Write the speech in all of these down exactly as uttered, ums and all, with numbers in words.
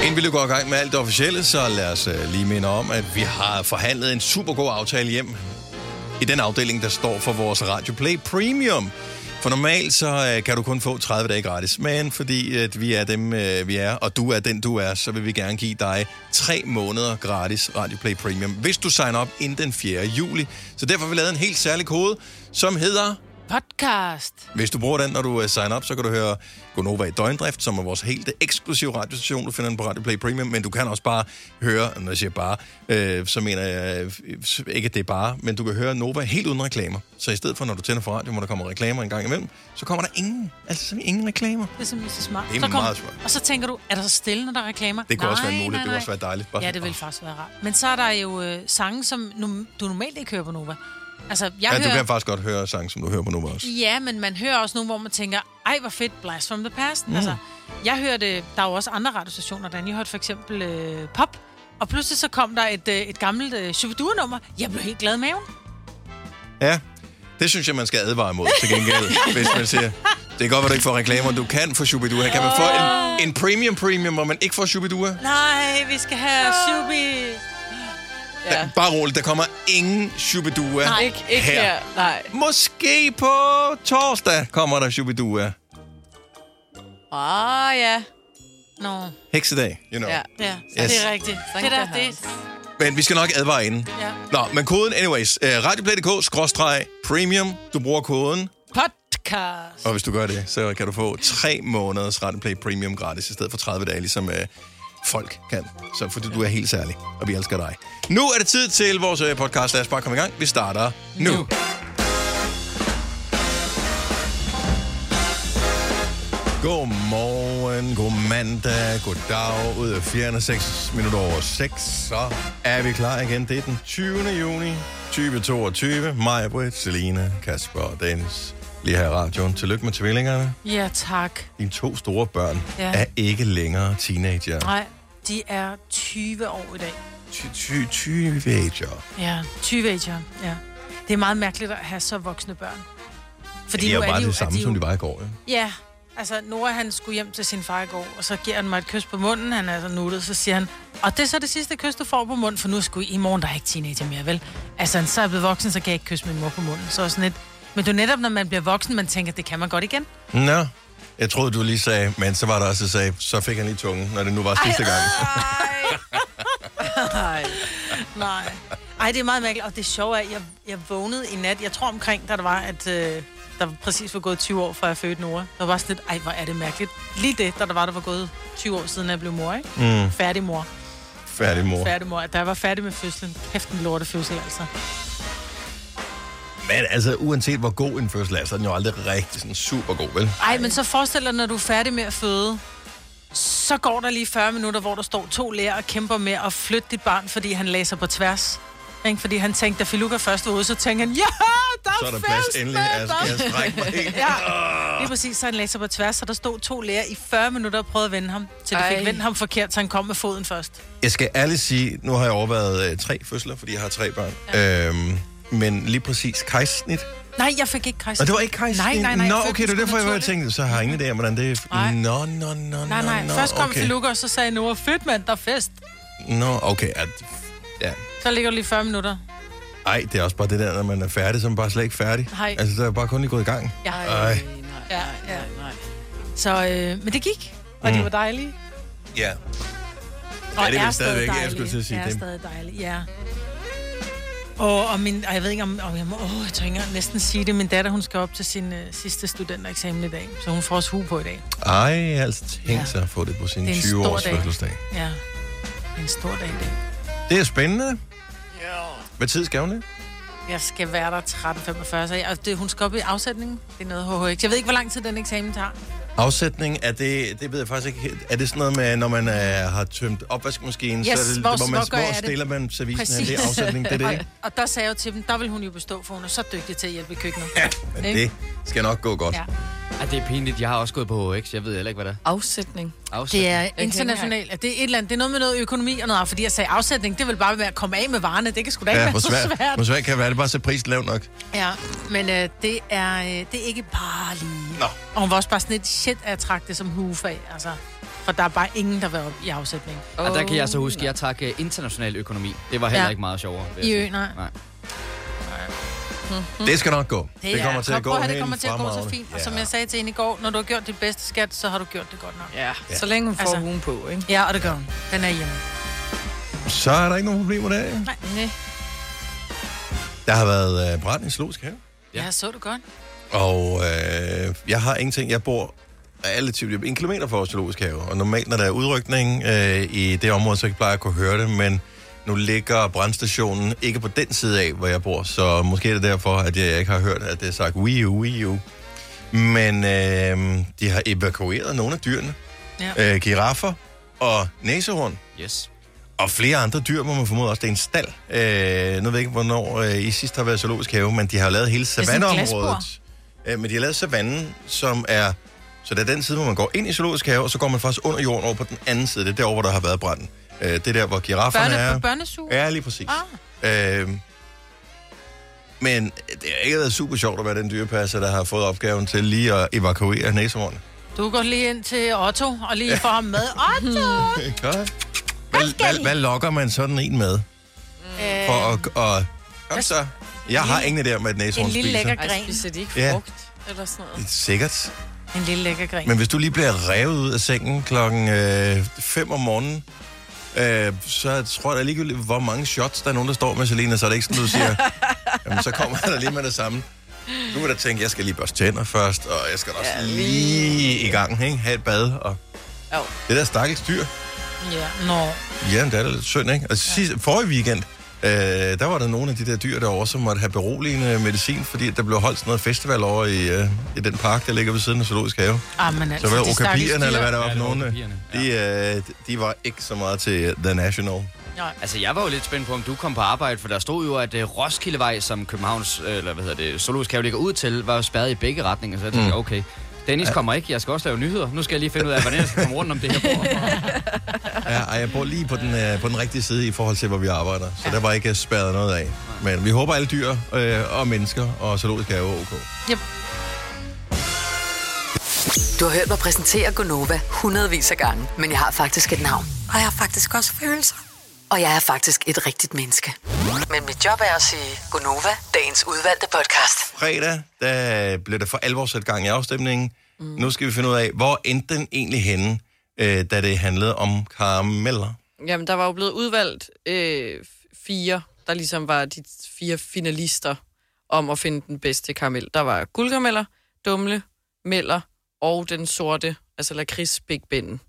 Inden vi går i gang med alt det officielle, så lad os uh, lige minde om, at vi har forhandlet en super god aftale hjem i den afdeling, der står for vores Radio Play Premium. For normalt så uh, kan du kun få tredive dage gratis, men fordi at vi er dem, uh, vi er, og du er den, du er, så vil vi gerne give dig tre måneder gratis Radio Play Premium, hvis du signer op inden den fjerde juli. Så derfor har vi lavet en helt særlig kode, som hedder... podcast. Hvis du bruger den, når du uh, signer op, så kan du høre Gonova i døgndrift, som er vores helt eksklusive radiostation. Du finder den på Radio Play Premium, men du kan også bare høre, når jeg siger bare, øh, så mener jeg øh, ikke, at det er bare, men du kan høre Nova helt uden reklamer. Så i stedet for, når du tænder for radio, hvor der kommer reklamer en gang imellem, så kommer der ingen, altså ingen reklamer. Det er simpelthen så smart. Det er så kom, meget smart. Og så tænker du, er der så stille, når der er reklamer? Det kunne nej, også være muligt, nej, nej. det kunne også være dejligt. Bare ja, det vil faktisk være rart. Men så er der jo øh, sange, som nu, du normalt ikke hører på Nova. Altså, jeg ja, hører... du kan faktisk godt høre sang, som du hører på Nova også. Ja, men man hører også nogle, hvor man tænker, ej, hvor fedt, Blast from the Past. Mm. Altså, jeg hørte, der er jo også andre radiostationer, der jeg hørte for eksempel øh, pop, og pludselig så kom der et, øh, et gammelt øh, Shubidua-nummer. Jeg blev helt glad i maven. Ja, det synes jeg, man skal advare imod til gengæld, hvis man siger, det er godt, at du ikke får reklamer, du kan få Shubidua. Kan man få en, en premium premium, hvor man ikke får Shubidua? Nej, vi skal have Shubi... Ja. Bare roligt, der kommer ingen Shubidua Nej, ikke, ikke her. her. Nej. Måske på torsdag kommer der Shubidua. Åh, oh, ja. Nå. Heksedag, you know. Ja, ja. Yes. Det er rigtigt. Det der, det. Men vi skal nok advare inden. Ja. Nå, men koden, anyways, uh, radioplay punktum d k skråstreg premium. Du bruger koden podcast. Og hvis du gør det, så kan du få tre måneders Radioplay Premium gratis, i stedet for tredive dage, ligesom uh, folk kan. Så fordi du er helt særlig, og vi elsker dig. Nu er det tid til vores uh, podcast. Lad os bare komme i gang. Vi starter nu. nu. Godmorgen, god mandag, god dag. Ud af fjerne seks minutter over seks, så er vi klar igen. Det er den tyvende juni tyve toogtyve. Maja, Britt, Selina, Kasper og Dennis. Lige her i radioen. Tillykke med tvillingerne. Ja, tak. Dine to store børn ja. er ikke længere teenager. Nej, de er tyve år i dag. Tyveager. Ja, tyveager, ja. Det er meget mærkeligt at have så voksne børn. Fordi ja, de er jo bare de det samme, de som de var i går. Ja, ja altså Nora han skulle hjem til sin far i går, og så giver han mig et kys på munden. Han er så nuttet, så siger han, og det er så det sidste kys, du får på munden, for nu skulle I morgen, der er ikke teenager mere, vel? Altså, så er jeg blevet voksen, så kan jeg ikke kysse min mor på munden. Så sådan et, men det er netop, når man bliver voksen, man tænker, det kan man godt igen. Nå, jeg troede, du lige sagde, men så var der også, at sagde, så fik han lige tungen, når det nu var sidste gang. Nej. Nej. Ej, det er meget mærkeligt, og det sjove er, at jeg, jeg vågnede i nat, jeg tror omkring, da der var, at øh, der præcis var gået tyve år, fra jeg fødte Nora. Der var sådan lidt, ej, hvor er det mærkeligt. Lige det, da der var, der var gået tyve år siden, jeg blev mor, ikke? Mm. Færdig mor. Færdig mor. Færdig mor. Da jeg var færdig med fødslen. Kæft en lortefødsel, altså. Men altså, uanset hvor god en fødsel er, så er den jo aldrig rigtig sådan super god, vel? Ej, men så forestil dig, når du er færdig med at føde, så går der lige fyrre minutter, hvor der står to læger og kæmper med at flytte dit barn, fordi han læser på tværs. Ikke? Fordi han tænkte, da Filuka først var ude, så tænkte han, ja, der er så er der fest, plads endelig. Jeg skal jeg strække mig helt. Ja, lige præcis, så han læser på tværs, så der stod to læger i fyrre minutter og prøvede at vende ham, til de fik vendt ham forkert, så han kom med foden først. Jeg skal ærligt sige, nu har jeg overvejet øh, tre fødsler, fordi jeg har tre børn. Ja. Øhm, men lige præcis kejsersnit. Nej, jeg fik ikke kejsersnit. Og det var ikke kejsersnit? Nej, nej, nej. Nå, okay, det er derfor, jeg tænkte, så har jeg ingen idé om, hvordan det er. Nå, nå, nå, Nej, nej, nå, først kom okay. Filuka, og så sagde Nora, fedt mand, der er fest. Nå, okay, at, ja. Så ligger du lige fyrre minutter. Ej, det er også bare det der, når man er færdig, så er man bare slet ikke færdig. Nej. Altså, så er jeg bare kun lige gået i gang. Ja. Ej. Ja, ja, nej. Så, øh, men det gik, og mm. de var dejlige. Ja. Og ja, det er, er stadigvæk, stadig jeg skulle til at sige er det. stadig dejligt, ja. Og, og, min, og jeg ved ikke, om, om jeg må åh, jeg tør næsten sige det. Min datter, hun skal op til sin øh, sidste studentereksamen i dag, så hun får også hue på i dag. Ej, jeg har altså tænkt sig at få det på sin tyve-års fødselsdag. Ja, det er en stor dag i dag. Det er spændende. Ja. Hvad tid skal hun det? Jeg skal være der tretten femogfyrre, så jeg, det, hun skal op i afsætningen. Det er noget H H X. Jeg ved ikke, hvor lang tid den eksamen tager. Afsætning, er det, det ved jeg faktisk ikke. Er det sådan noget med, når man uh, har tømt opvaskemaskinen, yes, så er det, hvor, hvor, man, hvor, hvor stiller man servicen hen? Det er afsætning, det er det, ikke? Og, og der sagde jeg jo til dem, der vil hun jo bestå, for hun er så dygtig til at hjælpe i køkkenet. Ja, men ikke? Det skal nok gå godt. Ja. Ja, det er pinligt. Jeg har også gået på H X. Jeg ved heller ikke, hvad det er. Afsætning. Afsætning. Det er internationalt. Det er et eller andet. Det er noget med noget økonomi og noget, fordi jeg sagde afsætning, det vil bare være at komme af med varerne. Det kan sgu da ikke ja, være så svært. svært. Hvor svært kan det være? Det bare så prisen lav nok. Ja, men øh, det, er, øh, det er ikke bare lige. Nå. Og hun var også bare sådan et shit at trakte som hugefag, altså. for der er bare ingen, der vil op i afsætning. Oh, og der kan jeg så huske, at jeg trak uh, international økonomi. Det var heller Ja. ikke meget sjovere. I ø, nej. nej. Det skal nok gå. Det, det kommer til at gå det helt kommer til at gå så fremragende. fint. Og som jeg sagde til hende i går, når du har gjort dit bedste skat, så har du gjort det godt nok. Ja, Ja. så længe hun får Altså- ugen på, ikke? Ja, og det gør hun. Den er hjemme. Så er der ikke nogen problemer der. Nej. Nej. Der har været øh, brand i Zoologisk Have. Ja, ja så du godt. Og øh, jeg har ingenting. Jeg bor relativt en kilometer fra Zoologisk Have. Og normalt, når der er udrykning øh, i det område, så plejer jeg at kunne høre det. Men nu ligger brandstationen ikke på den side af, hvor jeg bor. Så måske er det derfor, at jeg ikke har hørt, at det er sagt Wii U, Wii U. Men øh, de har evakueret nogle af dyrene. Ja. Øh, giraffer og næsehorn. Yes. Og flere andre dyr, må man formode også. Det er en stald. Øh, nu ved jeg ikke, hvornår øh, I sidst har været i Zoologisk Have, men de har lavet hele sådan en savanneområdet. Øh, men de har lavet savannen, som er... Så det er den side, hvor man går ind i Zoologisk Have, og så går man faktisk under jorden over på den anden side. Det er derovre, hvor der har været branden. Øh, det er der, hvor girafferne Børne, er. på børnesuge? Ja, lige præcis. Ah. Øh, men det har ikke været super sjovt at være den dyrepasser, der har fået opgaven til lige at evakuere næsehornene. Du går lige ind til Otto og lige får ham med. Otto! Godt. Hvad, hvad, hvad lokker man sådan en med? Øh, For at... Og, kom så. Jeg har ingen idé med et næsehorn En lille spiser. lækker Ej, gren. spiser de ikke Ja. frugt eller sådan noget? Sikkert. En lille lækker gren. Men hvis du lige bliver revet ud af sengen klokken øh, fem om morgenen, øh, så tror jeg da ligegyldigt, hvor mange shots der er nogen, der står med, Selina, så er det ikke sådan, du siger, jamen så kommer der lige med det samme. Du vil da tænke, jeg skal lige børste tænder først, og jeg skal da også Ja, lige... lige i gang, ikke? Have et bad, og Jo. det der stakkels dyr. Ja, nå. Ja, det er da lidt synd, ikke? Og sidste, forrige weekend, øh, der var der nogle af de der dyr derovre, som måtte have beroligende medicin, fordi der blev holdt sådan noget festival over i, øh, i den park, der ligger ved siden af Zoologisk Have. Ah, men altså, Så var de det stakkels okapierne, eller dyr. hvad der var Ja, for det var nogle? okapierne, De, øh, de var ikke så meget til The National. Nej. Altså, jeg var jo lidt spændt på, om du kom på arbejde, for der stod jo, at uh, Roskildevej, som Københavns, øh, eller hvad hedder det, Zoologisk Have ligger ud til, var jo spærret i begge retninger, så jeg tænkte, mm. okay, Dennis ja. kommer ikke, jeg skal også lave nyheder. Nu skal jeg lige finde ud af, hvordan jeg skal komme rundt om det her bord. Ja, ej, jeg bor lige på den, øh, på den rigtige side i forhold til, hvor vi arbejder, så ja. der var ikke spærret noget af. Men vi håber, alle dyr øh, og mennesker og Zoologisk Have er ok. Yep. Du har hørt mig præsentere Gonova hundredvis af gange, men jeg har faktisk et navn. Og jeg har faktisk også følelser. Og jeg er faktisk et rigtigt menneske. Men mit job er at sige Gonova, dagens udvalgte podcast. Fredag, der blev der for alvor sat gang i afstemningen. Mm. Nu skal vi finde ud af, hvor endte den egentlig henne, øh, da det handlede om karameller. Jamen, der var jo blevet udvalgt øh, fire, der ligesom var de fire finalister om at finde den bedste karamel. Der var guldkarameller, dumle, meller og den sorte, altså lakrids Big Ben.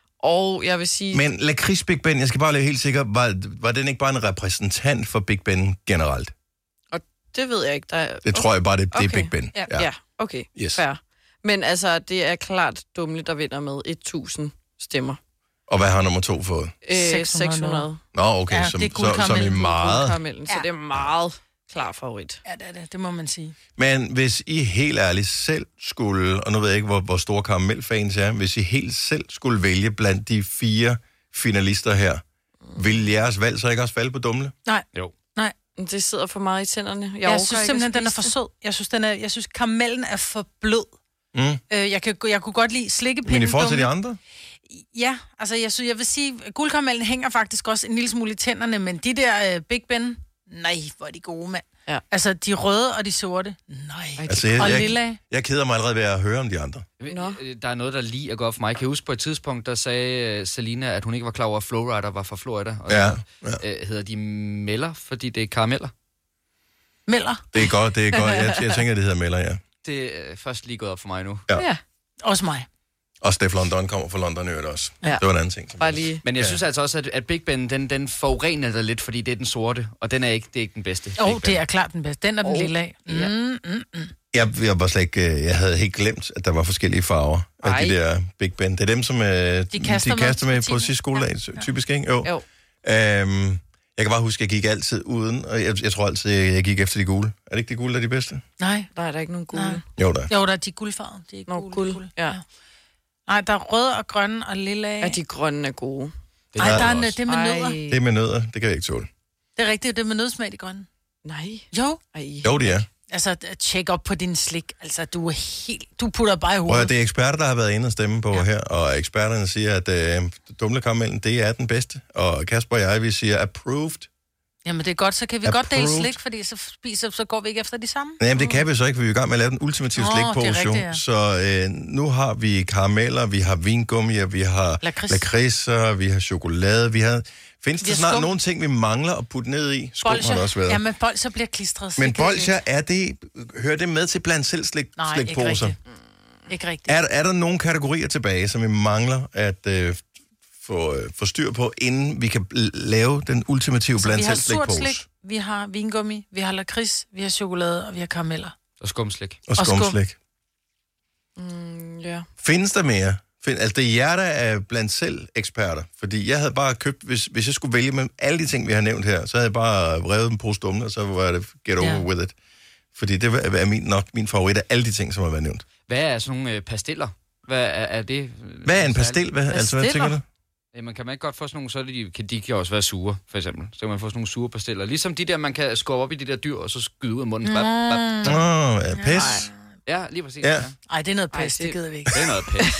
Og jeg vil sige... Men lakrids Big Ben, jeg skal bare være helt sikker, var, var den ikke bare en repræsentant for Big Ben generelt? Og det ved jeg ikke. Der er... Det tror jeg bare, det, det er Okay. Big Ben. Ja, ja. ja okay. Yes. Fair. Men altså, det er klart dumle, der vinder med tusind stemmer. Og hvad har nummer to fået? Øh, seks hundrede. seks hundrede. Nå, okay, Ja, som, det er så, som i guldkaramellen. meget. Guldkaramellen, så Ja. det er meget klar favorit. Ja, det er det. Det må man sige. Men hvis I helt ærligt selv skulle, og nu ved jeg ikke, hvor, hvor store karamelfans er, hvis I helt selv skulle vælge blandt de fire finalister her, vil jeres valg så ikke også falde på dumle? Nej. Jo. Nej. Det sidder for meget i tænderne. Jeg, Jeg, orker jeg synes ikke simpelthen, at den er spise for det. sød. Jeg synes, den er, jeg synes karamellen er for blød. Mm. Øh, jeg, kan, jeg kunne godt lide slikkepinden. Men i forhold til de dumle. andre? Ja, altså jeg, synes, jeg vil sige, guldkaramellen hænger faktisk også en lille smule i tænderne, men de der uh, Big Ben, nej, hvor er de gode, mand. Ja. Altså, de røde og de sorte, nej. Altså, jeg, Og jeg, lilla. jeg keder mig allerede ved at høre om de andre. Nå. Der er noget, der lige er godt for mig. Jeg kan huske på et tidspunkt, der sagde uh, Selina, at hun ikke var klar over, at Flowrider var fra Florida. Og Ja, så, ja. uh, hedder de meller, fordi det er karameller. Melder, Det er godt, det er godt. Jeg, jeg tænker, det hedder Meller, ja. Det er først lige gået op for mig nu. Ja. Ja, også mig. Og Steph London kommer fra London i øvrigt også. Ja. Det var en anden ting. som bare jeg- lige... Men jeg Ja. synes altså også, at, at Big Ben, den, den forurener dig lidt, fordi det er den sorte, og den er ikke, det er ikke den bedste. Åh, Big oh, Ben. det er klart den bedste. Den er den Oh, lille af. ja. Mm, mm, mm. Jeg, jeg, var slet ikke, øh, jeg havde helt glemt, at der var forskellige farver af Ej. de der Big Ben. Det er dem, som øh, de kaster kaster, de med kaster med til på timen. sidste skoledag, Ja. typisk, ikke? Jo. Jo. Øhm, jeg kan bare huske, at jeg gik altid uden, og jeg, jeg tror altid, jeg, jeg gik efter de gule. Er det ikke de gule, der er de bedste? Nej. Der er der ikke nogen gule. Nej. Jo, der. Jo, der er de guldfarvede. De er ikke Nå, gule, guld, guld. ja. Nej, der er røde og grønne og lille af. Ja, de grønne er gode. Det Ej, der er en, også. det med nødder. Det er med nødder, det kan jeg ikke tåle. Det er rigtigt, det er med nødsmag, de grønne. Nej. Jo. Ej. Jo, det er. Altså, tjek op på din slik. Altså, du er helt... Du putter bare i Og hovedet. det er eksperter, der har været inde og stemme på ja. her, og eksperterne siger, at øh, dumlekaramellen, det er den bedste. Og Kasper og jeg, vi siger approved. Jamen, det er godt, så kan vi Approved. godt dele slik, fordi så spiser, så går vi ikke efter de samme. Jamen, det kan vi så ikke, for vi er i gang med at lave den ultimative Nå, slikpose. det er rigtigt, ja. Så øh, nu har vi karameller, vi har vingummier, vi har Lakrids. lakridser, vi har chokolade, vi har... Findes Vi der har snart skum. nogle ting, vi mangler at putte ned i? Skum har det også været. Ja, men bolcher bliver klistret. så Men det kan vi bolcher, er det, hører det med til blandt selv slik, Nej, ikke slikposer? rigtigt. Ikke rigtigt. Er, er der nogle kategorier tilbage, som vi mangler at øh, få, øh, få styr på, inden vi kan l- lave den ultimative Så blandt vi har selv surt slikpose? slik, vi har vingummi, vi har lakrids, vi har chokolade, og vi har karameller. Og skumslik. Og Og skum. skumslik. Mm, ja. Findes der mere? Find, altså, det er jer, der er blandt selv eksperter. Fordi jeg havde bare købt, hvis, hvis jeg skulle vælge mellem alle de ting, vi har nævnt her, så havde jeg bare revet en pose dumle, og så var det get over Ja. with it. Fordi det er min, nok min favorit af alle de ting, som har været nævnt. Hvad er sådan nogle øh, pastiller? Hvad er, er det? Hvad er en pastil? Hvad, altså, hvad tænker du? Jamen, kan man ikke godt få sådan nogle, så er de, kan de kan også være sure, for eksempel. Så kan man få sådan nogle sure pastiller. Ligesom de der, man kan skubbe op i de der dyr, og så skyde ud af munden. Bap, bap. Åh, oh, ja, pis. Ja, lige præcis. Ja. Ja. Ej, det er noget Ej, pis, det det- gider vi ikke. Det er noget pæst.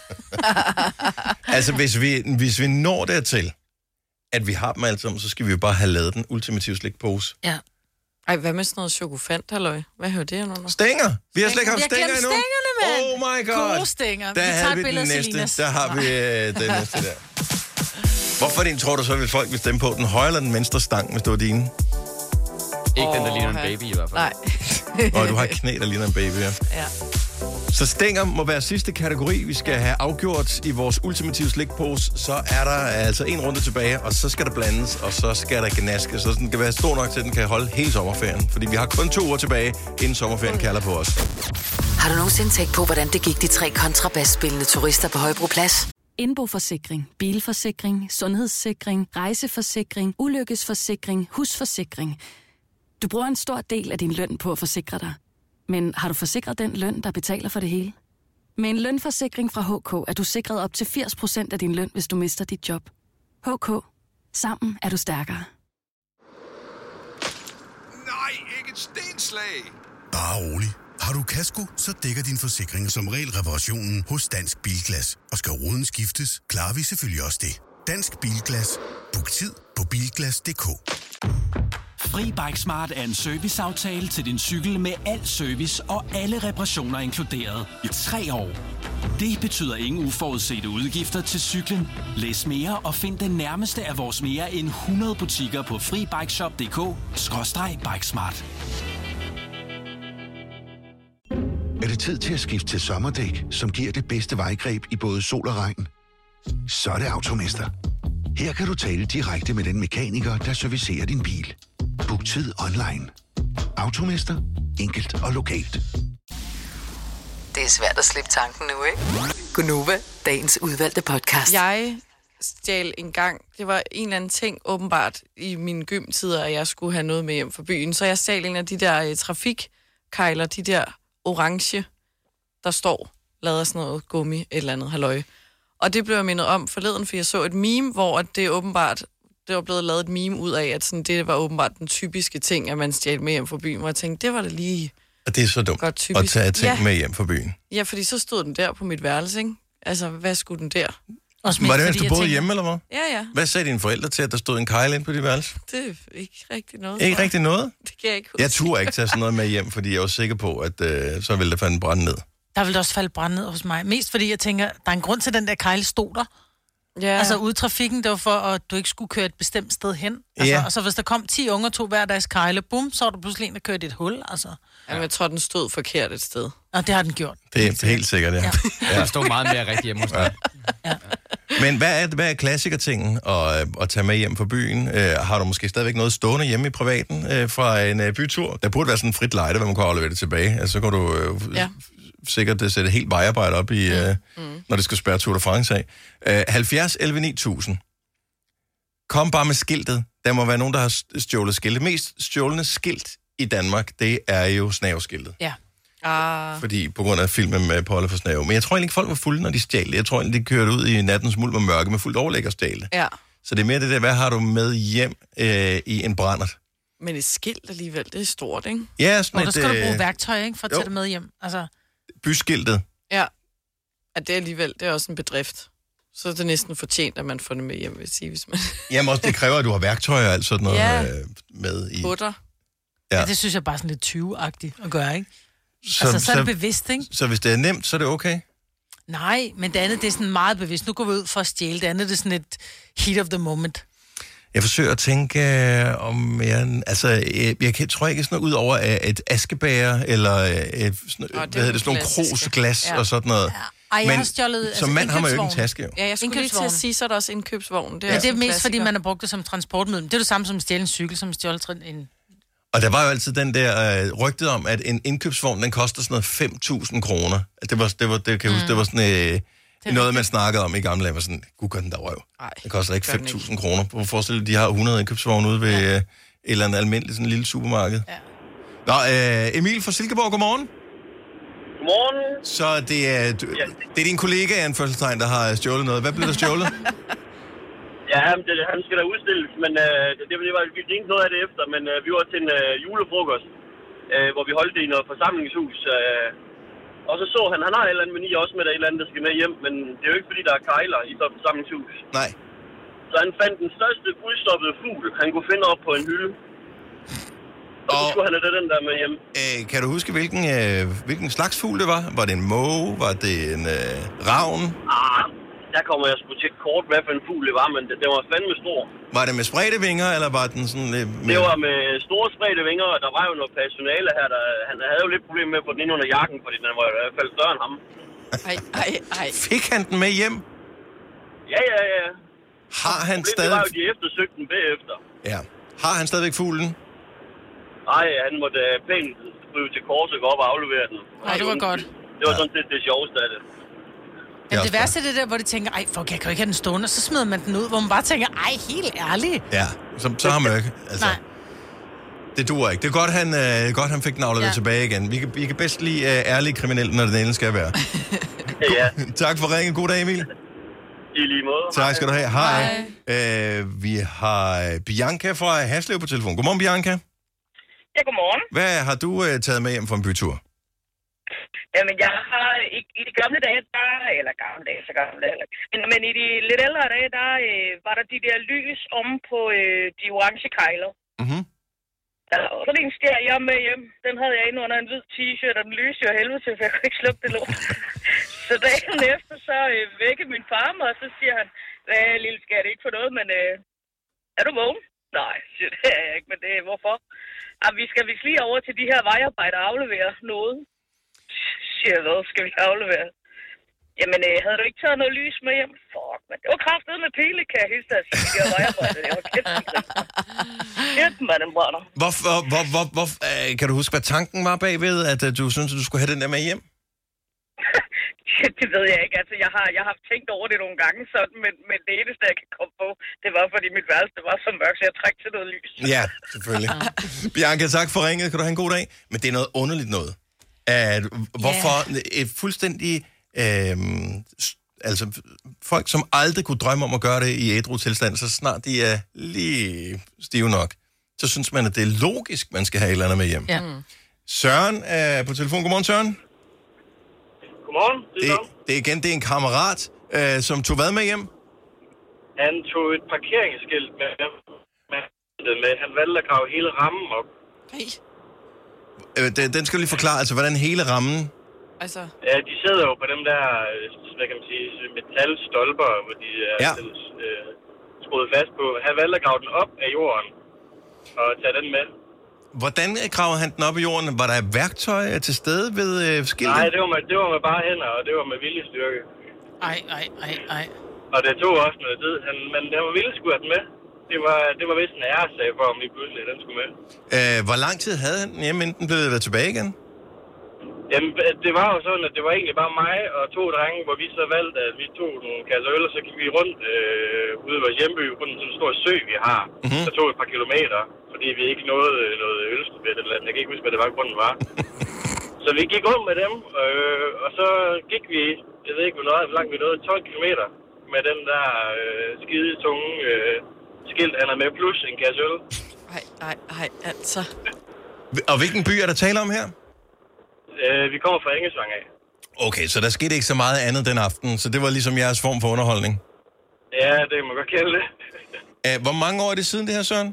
Altså, hvis vi, hvis vi når dertil, at vi har dem alle sammen, så skal vi jo bare have lavet den ultimative slikpose. Ja. Ej, hvad med sådan noget chokofant, halløj? Hvad hører det under? Stænger! Vi har slet ikke haft Vi har stænger glemt endnu. stængerne, mand. Oh my god! Gode stænger. Der Vi tager havde et vi billede den af næste. Selinas. Der har vi øh, den næste der. Hvorfor din tror du så, vil folk vil stemme på? Den højre eller den venstre stang, hvis det var dine? Ikke den, der ligner en Åh, baby i hvert fald. Nej. Og du har et knæ, der ligner en baby, ja. Ja. Så stænger må være sidste kategori, vi skal have afgjort i vores ultimative slikpose. Så er der altså en runde tilbage, og så skal der blandes, og så skal der gnaskes. Så den kan være stor nok til, at den kan holde hele sommerferien. Fordi vi har kun to uger tilbage, inden sommerferien kalder på os. Har du nogensinde tænkt på, hvordan det gik de tre kontrabasspillende turister på Højbroplads? Indboforsikring, bilforsikring, sundhedssikring, rejseforsikring, ulykkesforsikring, husforsikring. Du bruger en stor del af din løn på at forsikre dig. Men har du forsikret den løn, der betaler for det hele? Med en lønforsikring fra H K er du sikret op til firs procent af din løn, hvis du mister dit job. H K. Sammen er du stærkere. Nej, ikke et stenslag! Bare rolig. Har du kasko, så dækker din forsikring som regel reparationen hos Dansk Bilglas. Og skal ruden skiftes, klarer vi selvfølgelig også det. Dansk Bilglas. Book tid på bilglas punktum d k. Fri Bikesmart er en serviceaftale til din cykel med al service og alle reparationer inkluderet i tre år. Det betyder ingen uforudsete udgifter til cyklen. Læs mere og find den nærmeste af vores mere end hundrede butikker på fri bikeshop punktum d k skråstreg bikesmart. Er det tid til at skifte til sommerdæk, som giver det bedste vejgreb i både sol og regn? Så er det Automester. Her kan du tale direkte med den mekaniker, der servicerer din bil. Book tid online. Automester. Enkelt og lokalt. Det er svært at slippe tanken nu, ikke? Gunova, dagens udvalgte podcast. Jeg stjal en gang, det var en eller anden ting åbenbart i mine gymtider, at jeg skulle have noget med hjem fra byen. Så jeg stjal en af de der uh, trafikkejler, de der orange, der står, lader sådan noget gummi, et eller andet halløj. Og det blev jeg mindet om forleden, for jeg så et meme, hvor det åbenbart, det var blevet lavet et meme ud af, at sådan, det var åbenbart den typiske ting, at man stjal med hjem fra byen, hvor jeg tænkte, det var det lige Og det er så dumt godt typisk. at tage ting Ja. med hjem fra byen. Ja, fordi så stod den der på mit værelse, ikke? Altså, hvad skulle den der? Også Var mest, det, mens fordi du jeg boede tænker- hjemme, eller hvad? Ja, ja, Hvad sagde dine forældre til, at der stod en kejle ind på dit værelse? det er ikke rigtig noget. Ikke tror jeg. rigtig noget? Det kan jeg ikke huske. Jeg turde ikke tage sådan noget med hjem, fordi jeg var sikker på, at øh, så ville der falde en brand ned. Der ville også falde brand ned hos mig. Mest fordi jeg tænker, der er en grund til, at den der kejle stod der. Ja. Ja. Altså ude i trafikken, det var for, at du ikke skulle køre et bestemt sted hen. Altså, Ja. Og så hvis der kom ti unger, to hver deres kejle, bum, så var der pludselig en, der kørte i et hul. Altså. Jamen, jeg tror, den stod forkert et sted. Og det har den gjort. Det er helt sikkert, ja. Ja. Der står meget mere rigtigt hjemme hos dig. Men hvad er, hvad er klassikertingen at, at tage med hjem fra byen? Øh, har du måske stadigvæk noget stående hjemme i privaten øh, fra en øh, bytur? Der burde være sådan en frit lejde, hvor man kan aflevere det tilbage. Altså, så kan du øh, Ja. sikkert øh, sætte helt vejarbejde op, i, øh, mm. når det skal spærre Tour de France af. Øh, halvfjerds elleve ni tusind. Kom bare med skiltet. Der må være nogen, der har stjålet skiltet. Mest stjålende skilt i Danmark, det er jo snavskiltet. Ja. Ah, Fordi på grund af filmen med Polle for Snave. Men jeg tror egentlig ikke, folk var fulde, når de stjal. Jeg tror egentlig, de kørte ud i nattens mulm og mørke med fuldt overlæg og stjal det. ja. Så det er mere det der, hvad har du med hjem øh, i en brændert? Men et skilt alligevel, det er stort, ikke? Ja, sådan Og et... der skal du bruge øh, værktøj, ikke? For at jo. tage det med hjem. Altså, byskiltet. Ja. At det alligevel, det er også en bedrift. Så er det næsten fortjent, at man får det med hjem, vil jeg sige, hvis man... Jamen også, det kræver, at du har værktøj og alt sådan noget Ja. øh, med i. Butter. Ja. ja. Det synes jeg bare er sådan lidt tyve-agtigt at gøre, ikke? Så, altså, så er det så, bevidst, ikke? så hvis det er nemt, så er det okay? Nej, men det andet, det er sådan meget bevidst. Nu går vi ud for at stjæle. Det andet, det er sådan et heat of the moment. Jeg forsøger at tænke øh, om jeg... Altså, jeg, jeg kan, tror ikke sådan noget ud over øh, et askebæger, eller øh, sådan, Åh, hvad det er hedder det, sådan nogle klassiske. krusglas Ja. og sådan noget. Ej, jeg Men har stjålet... som mand har man jo ikke en taske, jo. Ja, jeg skulle lige til at sige, så er der også indkøbsvogn. Det er, Ja, også det er en mest, klassiker. fordi man har brugt det som transportmiddel. Det er det samme som at stjæle en cykel, som stjåle en... Og der var jo altid den der øh, rygtet om, at en indkøbsvogn, den koster sådan noget fem tusind kroner. Det var, det var, det kan jeg huske, mm. det var sådan... Øh, noget, man snakkede om i gamle dage, var sådan, gud gør den der røv. Ej, det koster ikke gør fem den tusind kroner. Prøv at forestille dig, de har hundrede indkøbsvogne ude ved ja. øh, et eller andet almindeligt sådan lille supermarked. Ja. Nå, øh, Emil fra Silkeborg, godmorgen. Godmorgen. Så det er, du, ja. det er din kollega, i anførselstegn, der har stjålet noget. Hvad blev der stjålet? Ja, det, han skal da udstilles, men øh, det, det var, vi grinte noget af det efter, men øh, vi var til en øh, julefrokost, øh, hvor vi holdt det i noget forsamlingshus. Øh, og så så han, han har et eller andet menu også med, der et eller andet, der skal med hjem, men det er jo ikke, fordi der er kejler i sådan et forsamlingshus. Nej. Så han fandt den største udstoppede fugl, han kunne finde op på en hylde. Og, og så skulle han have den der med hjem. Øh, kan du huske, hvilken, øh, hvilken slags fugl det var? Var det en måge? Var det en øh, ravn? Ah, der kommer jeg sgu til kort, hvad for en fugl det var, men det, det var fandme stor. Var det med spredte vinger, eller var den sådan... Øh, med... Det var med store spredte vinger, og der var jo noget personale her, der... Han havde jo lidt problem med at få den ind under jakken, fordi den var i hvert fald større end ham. Ej, ej, ej. Fik han den med hjem? Ja, ja, ja. Har han Problemet stadig... var jo, de eftersøgte den bagefter. Ja. Har han stadigvæk fuglen? Nej, han måtte uh, pænt skrive til korset og gå op og aflevere den. Nej, det var godt. Det var sådan set det sjoveste af det. Men det værste er det der, hvor de tænker, ej, fuck, jeg kan jo ikke have den stående, og så smider man den ud, hvor man bare tænker, ej, helt ærligt. Ja, så, så har man jo ikke... Altså, Nej. det duer ikke. Det er godt, han, øh, godt, han fik den afleveret ja. tilbage igen. Vi kan, vi kan bedst lide øh, ærlige kriminelle, når det endelig skal være. Ja. Tak for ringen. God dag, Emil. I lige måde. Tak skal du have. Hej. Hej. Øh, vi har Bianca fra Haslev på telefon. Godmorgen, Bianca. Ja, godmorgen. Hvad har du øh, taget med hjem fra en bytur? Jamen, jeg har i, i de gamle dage, der, eller gamle dage, så gamle dage, men, men i de lidt ældre dage, der øh, var der de der lys om på øh, de orange kejler. Mhm. Der var sådan en stjær, jeg med hjem. Den havde jeg inde under en hvid t-shirt, og den lyste jo helvede til, for jeg kunne ikke slukke det lort. Så dagen efter, så øh, vækkede min far mig, og så siger han, hvad lille skat, ikke for noget, men øh, er du vågen? Nej, siger det er jeg ikke, men det er hvorfor? Ah, vi skal vist lige over til de her vejarbejder og aflevere noget. Siger jeg, hvad skal vi aflevere? Jamen, øh, havde du ikke taget noget lys med hjem? Fuck, men det var kraftet med pile, kan jeg hilse dig, så de her vejarbejder. Jeg var kæft, kæft, man, den brænder. Hvorfor, hvor, hvor, hvor, øh, kan du huske, hvad tanken var bagved, at øh, du synes, at du skulle have den der med hjem? Det ved jeg ikke. Altså, jeg har, jeg har tænkt over det nogle gange, sådan, men, men det eneste, jeg kan komme på, det var, fordi mit værelse det var så mørkt, så jeg trængte til noget lys. Ja, selvfølgelig. Bianca, tak for ringet. Kan du have en god dag? Men det er noget underligt noget. At, hvorfor yeah. et fuldstændig... Øh, altså, folk, som aldrig kunne drømme om at gøre det i ædru tilstand, så snart de er lige stive nok, så synes man, at det er logisk, man skal have et eller andet med hjem. Ja. Søren er på telefon. Godmorgen, Søren. Godmorgen. Det, det, det er igen, det er en kammerat, øh, som tog hvad med hjem? Han tog et parkeringsskilt med, med, med. Han valgte at grave hele rammen op. Nej. Øh, det, den skal du lige forklare, altså hvordan hele rammen... Altså... Ja, de sidder jo på dem der, hvad kan man sige, metalstolper, hvor de er ja. øh, skruet fast på. Han valgte at grave den op af jorden og tage den med. Hvordan gravede han den op i jorden? Var der værktøj til stede ved øh, skiltet? Nej, det var, med, det var med bare hænder, og det var med viljestyrke. Ej, ej, ej, ej. Og det tog også noget tid, han, men han var vildt skulle have den med. Det var, det var vist en æresag for ham lige pludselig, den skulle med. Øh, hvor lang tid havde han den hjemme, inden den blev været tilbage igen? Jamen, det var jo sådan, at det var egentlig bare mig og to drenge, hvor vi så valgte, at vi tog nogle kasser øl, og så gik vi rundt øh, ude i vores hjemby, rundt sådan en stor sø, vi har. Mm-hmm. Så tog vi et par kilometer, fordi vi ikke nåede noget ølstubet eller andet. Jeg kan ikke huske, hvad det var, grunden var. Så vi gik rundt med dem, øh, og så gik vi, jeg ved ikke, hvor langt vi nåede, tolv kilometer med den der øh, skide tunge øh, skilt, han er med, plus en kasse øl. ej, ej, altså. Og hvilken by er der tale om her? Øh, vi kommer fra Engesvang af. Okay, så der skete ikke så meget andet den aften, så det var ligesom jeres form for underholdning? Ja, det kan man godt kalde det. Æh, hvor mange år er det siden det her, Søren?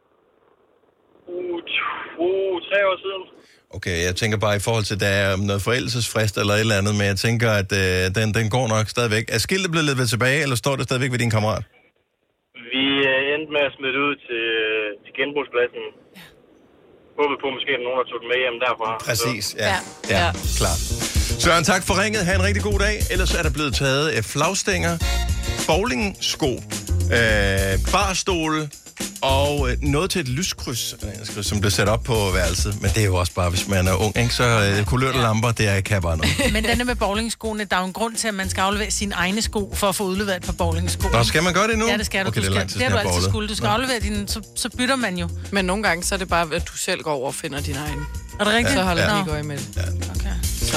Uh, uh, tre år siden. Okay, jeg tænker bare i forhold til, at der er noget forældelsesfrist eller et eller andet, men jeg tænker, at øh, den, den går nok stadigvæk. Er skiltet blevet lidt tilbage, eller står det stadigvæk ved din kammerat? Vi øh, endte med at smide det ud til, til genbrugspladsen. Håbede på, måske at nogen har tog den med hjem derfra. Præcis, ja. Ja. Ja, Ja. klart. Søren, tak for ringet. Ha' en rigtig god dag. Ellers er der blevet taget øh, flagstænger, bowlingsko, øh, barstole og øh, noget til et lyskryds, øh, som blev sat op på værelset. Men det er jo også bare, hvis man er ung, ikke? Så øh, kulørte lamper, det er, kan bare noget. Men denne med bowlingskoene, der er jo en grund til, at man skal aflevere sine egne sko, for at få udleveret et par bowlingsko. Nå, skal man gøre det nu? Ja, det skal du. Okay, Du det er skal, lang tid, det har du siden jeg altid bowlede. skulle. Du skal Nå. aflevere din, så, så bytter man jo. Men nogle gange, så er det bare, at du selv går over og finder din egen. Er det rigtigt? Så holder Ja. ja. ikke øje med det. Ja. Okay. Så.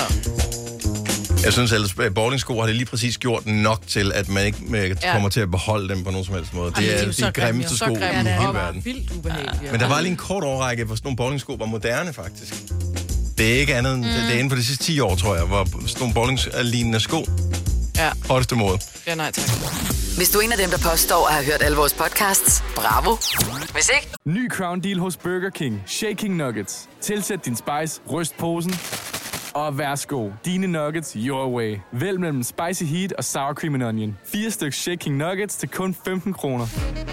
Jeg synes ellers, at bowlingsko har det lige præcis gjort nok til, at man ikke med, Ja. kommer til at beholde dem på nogen som helst måde. Jamen, Det de er er jo så de grimme, grimmeste jo. sko Så i grimme hele og verden. vildt ubehagelige. Men der var lige en kort overrække, hvor sådan nogle bowlingsko var moderne, faktisk. Det er ikke andet end, mm. det er inden for de sidste ti år, tror jeg, hvor sådan nogle bowling-lignende sko. Ja. Hotteste måde. Ja, nej tak. Hvis du er en af dem, der påstår at have hørt alle vores podcasts, bravo. Hvis ikke, Ny Crown Deal hos Burger King. Shaking Nuggets. Tilsæt din spice, ryst posen, og værsgo. Dine nuggets your way. Vælg mellem Spicy Heat og Sour Cream and Onion. Fire stykker Shaking Nuggets til kun femten kroner.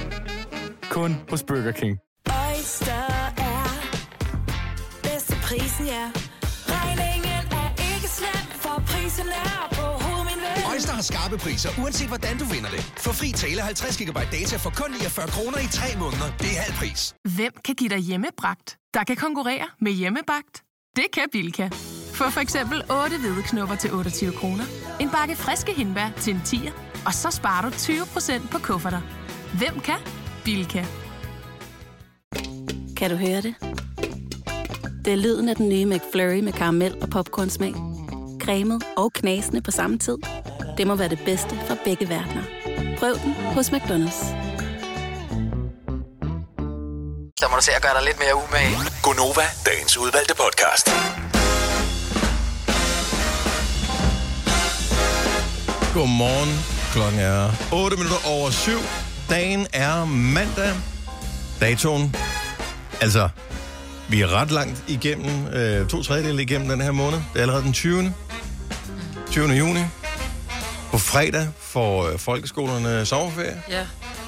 Kun hos Burger King. Oyster er bedst til prisen, ja. Regningen er ikke slem, for prisen er på hovedet, min ven. Oyster har skarpe priser, uanset hvordan du vinder det. Få fri tale halvtreds gigabyte data for kun niogfyrre kroner i tre måneder. Det er halv pris. Hvem kan give dig hjemmebragt, der kan konkurrere med hjemmebagt? Det kan Bilka. Få for eksempel otte hvide knopper til otteogtyve kroner, en bakke friske hindbær til en tier, og så sparer du tyve procent på kufferter. Hvem kan? Bilka. Kan du høre det? Det er lyden af den nye McFlurry med karamel og popcornsmag. Cremet og knasende på samme tid. Det må være det bedste fra begge verdener. Prøv den hos McDonald's. så må du se at gøre dig lidt mere umage. Gonova, dagens udvalgte podcast. Godmorgen. Klokken er otte minutter over syv. Dagen er mandag. Datoen. Altså, vi er ret langt igennem, øh, to tredjedele igennem den her måned. Det er allerede den tyvende tyvende juni. På fredag får øh, folkeskolerne sommerferie. Ja.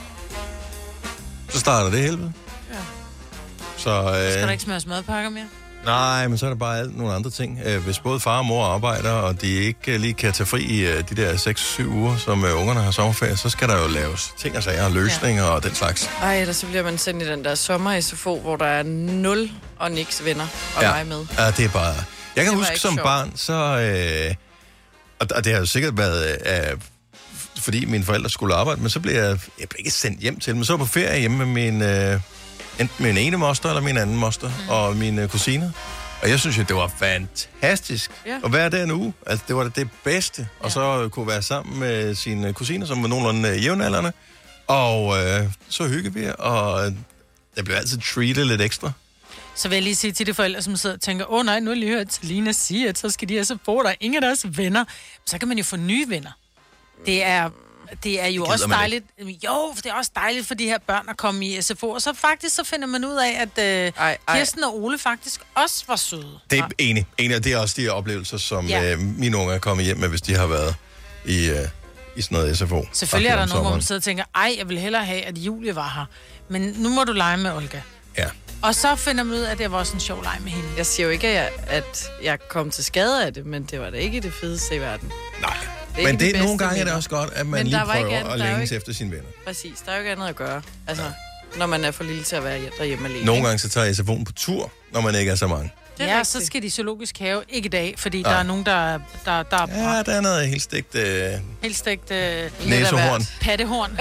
Så starter det helvede. Ja. Så, øh, Skal der ikke smøres madpakker mere? Nej, men så er der bare alt nogle andre ting. Øh, Hvis både far og mor arbejder, og de ikke øh, lige kan tage fri i øh, de der seks syv uger, som øh, ungerne har sommerferie, så skal der jo laves ting og sager og løsninger ja. og den slags. Ej, eller så bliver man sendt i den der sommer-S F O, hvor der er nul og niks venner og ja. mig med. Ja, det er bare... Jeg kan Det var huske ikke som sjovt. barn, så... Øh, og, og det har jo sikkert været... Øh, fordi mine forældre skulle arbejde, men så blev jeg... Jeg blev ikke sendt hjem til, men så var jeg på ferie hjemme med min... Øh, enten min ene moster eller min anden moster mm. og mine kusiner. Og jeg synes jo, det var fantastisk Ja. at være der en uge. Altså, det var det bedste. Ja. Og så kunne være sammen med sine kusiner, som var nogenlunde øh, jævnaldrende. Og øh, så hyggede vi, og øh, der blev altid treated lidt ekstra. Så vil jeg lige sige til de forældre, som sidder og tænker, åh oh, nej, nu har jeg lige hørt Lina sige, at så skal de altså få der ingen af deres venner. Så kan man jo få nye venner. Det er, det er jo Det også gider man dejligt. Jo, det er også dejligt for de her børn at komme i S F O. Og så faktisk så finder man ud af, at øh, ej, ej. Kirsten og Ole faktisk også var søde. Det er enig. enig. Og det er også de oplevelser, som Ja. øh, mine unger er kommet hjem med, hvis de har været i, øh, i sådan noget S F O. Selvfølgelig er der om nogen, hvor sommeren. man sidder og tænker, ej, jeg vil hellere have, at Julie var her. Men nu må du lege med Olga. Ja. Og så finder man ud af, at det var også en sjov leg med hende. Jeg siger jo ikke, at jeg, at jeg kom til skade af det, men det var da ikke det fedeste i verden. Nej. Det er Men ikke det de er nogle bedste gange er det minder. også godt, at man Men lige der var ikke prøver andet- at der er jo længes ikke- efter sine venner. Præcis, der er jo ikke andet at gøre. Altså, når man er for lille til at være derhjemme alene. Nogle ikke? gange så tager S F O'en på tur, når man ikke er så mange. Det er Ja, rigtigt. så skal de i zoologisk have. Ikke i dag, fordi Nej. der er nogen, der, der, der er Ja, der er noget helt stegt øh, helt stegt øh, næsehorn. pattehorn.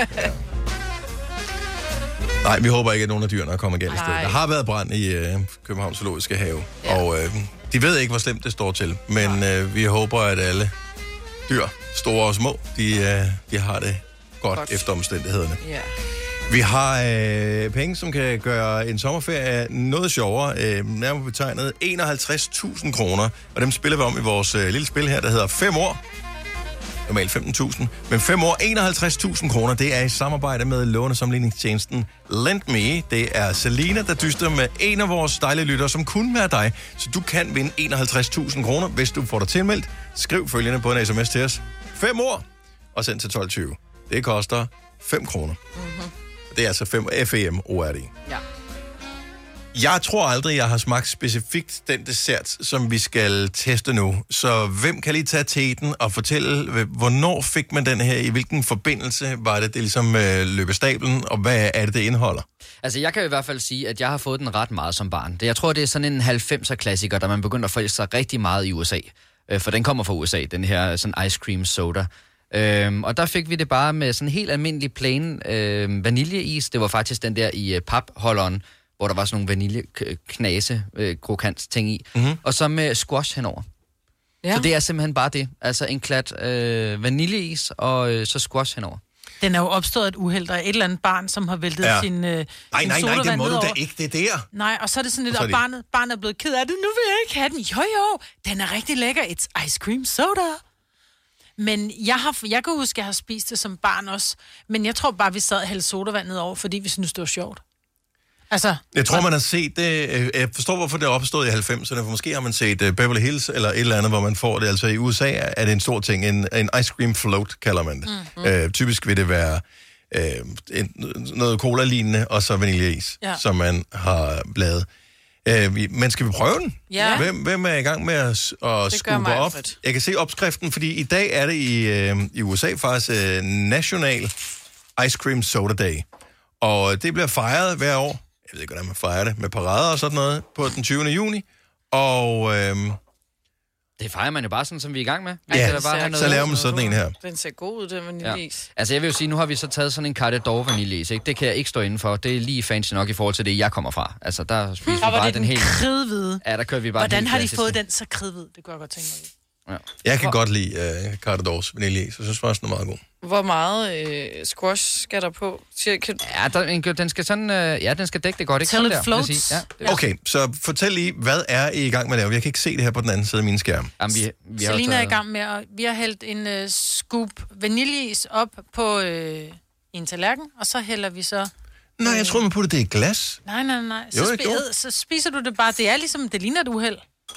Nej, vi håber ikke, at nogen af dyrene er kommet galt sted. Nej. Der har været brand i øh, Københavns Zoologiske Have, ja. og øh, de ved ikke, hvor slemt det står til. Men øh, vi håber, at alle dyr, store og små, de, øh, de har det godt, godt efter omstændighederne. Ja. Vi har øh, penge, som kan gøre en sommerferie noget sjovere. Øh, nærmere betegnet enoghalvtreds tusind kroner. Og dem spiller vi om i vores øh, lille spil her, der hedder fem år. Normalt femten tusind. Men fem år, enoghalvtreds tusind kroner. Det er i samarbejde med lånesamligningstjenesten LendMe. Det er Selina, der dyster med en af vores dejlige lyttere, som kun er dig. Så du kan vinde enoghalvtreds tusind kroner, hvis du får dig tilmeldt. Skriv følgende på en sms til os. fem år og send til tolv tyve. Det koster fem kroner. Mm-hmm. Det er altså fem F E M O R D. Ja. Jeg tror aldrig, jeg har smagt specifikt den dessert, som vi skal teste nu. Så hvem kan lige tage teten og fortælle, hvornår fik man den her? I hvilken forbindelse var det, det ligesom øh, løb af stablen? Og hvad er det, det indeholder? Altså, jeg kan i hvert fald sige, at jeg har fået den ret meget som barn. Det, jeg tror, det er sådan en halvfemser-klassiker, der man begynder at forelske sig rigtig meget i U S A. Øh, for den kommer fra U S A, den her sådan ice cream soda. Øhm, og der fik vi det bare med sådan helt almindelig plain øh, vaniljeis. Det var faktisk den der i øh, papholderen, hvor der var sådan nogle vaniljeknase, øh, krokant ting i. Mm-hmm. Og så med squash henover. Ja. Så det er simpelthen bare det. Altså en klat øh, vaniljeis og øh, så squash henover. Den er jo opstået et uheld, der er et eller andet barn, som har væltet ja. sin øh, Nej, nej, nej, det må du da ikke, det er der. Nej, og så er det sådan lidt, og og barnet, barnet er blevet ked af det. Nu vil jeg ikke have den. Jo, jo, den er rigtig lækker. It's ice cream soda. Men jeg, har, jeg kan huske, at jeg har spist det som barn også. Men jeg tror bare, vi sad og hældte sodavand ned over, fordi vi synes, det var sjovt. Altså, jeg tror, man har set det. Jeg forstår, hvorfor det er opstået i halvfemserne, for måske har man set Beverly Hills eller et eller andet, hvor man får det. Altså i U S A er det en stor ting. En, en ice cream float, kalder man det. Mm-hmm. Øh, typisk vil det være øh, en, noget cola-lignende, og så vaniljeis, ja. Som man har lavet. Øh, men skal vi prøve den? Ja. Hvem, hvem er i gang med at, at skubbe op? Jeg kan se opskriften, fordi i dag er det i, øh, i U S A faktisk øh, National Ice Cream Soda Day. Og det bliver fejret hver år. Jeg ved ikke, hvordan man fejrer det, med parader og sådan noget, på den tyvende juni. Og øhm, det fejrer man jo bare sådan, som vi er i gang med. Ja, bare så, så laver man sådan en her. Den ser god ud, den vaniljeis. Ja. Altså jeg vil jo sige, nu har vi så taget sådan en Carte d'Or vaniljeis, ikke? Det kan jeg ikke stå inden for. Det er lige fancy nok i forhold til det, jeg kommer fra. Altså der spiser vi bare den helt... kridhvide. Ja, der kører vi bare. Hvordan har de fået den så kridhvid? Det kunne jeg godt tænke mig. Ja. Jeg kan Hvor... godt lide uh, Carte d'Ors vaniljeis, så jeg synes faktisk, den er meget god. Hvor meget øh, squash skal der på? Kan... Ja, der, den skal sådan, øh, ja, den skal dække det godt. Ikke? Tell it der, floats. Ja, det okay, så fortæl lige, hvad er I i gang med at lave? Jeg kan ikke se det her på den anden side af min skærm. Jamen, vi, vi har Selina taget... er i gang med, at vi har hældt en uh, scoop vaniljeis op på øh, en tallerken, og så hælder vi så... Nej, jeg tror, man putter det i glas. Nej, nej, nej. Så, jo, spi- så spiser du det bare. Det er ligesom, det ligner et uheld.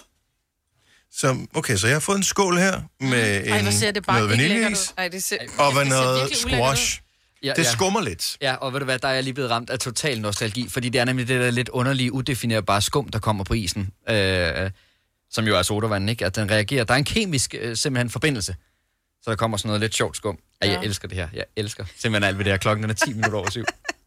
Så, okay, så jeg har fået en skål her med Ej, en, det bare noget vaniljeis det ser... og med noget squash. Ja, det ja. skummer lidt. Ja, og ved du hvad, der er jeg lige blevet ramt af total nostalgi, fordi det er nemlig det der lidt underlige, udefinerbare skum, der kommer på isen, øh, som jo er sodavand, ikke? At den reagerer. Der er en kemisk øh, simpelthen forbindelse, så der kommer sådan noget lidt sjovt skum. Ja, jeg elsker det her. Jeg elsker simpelthen alt ved det her. Klokken er ti minutter over syv.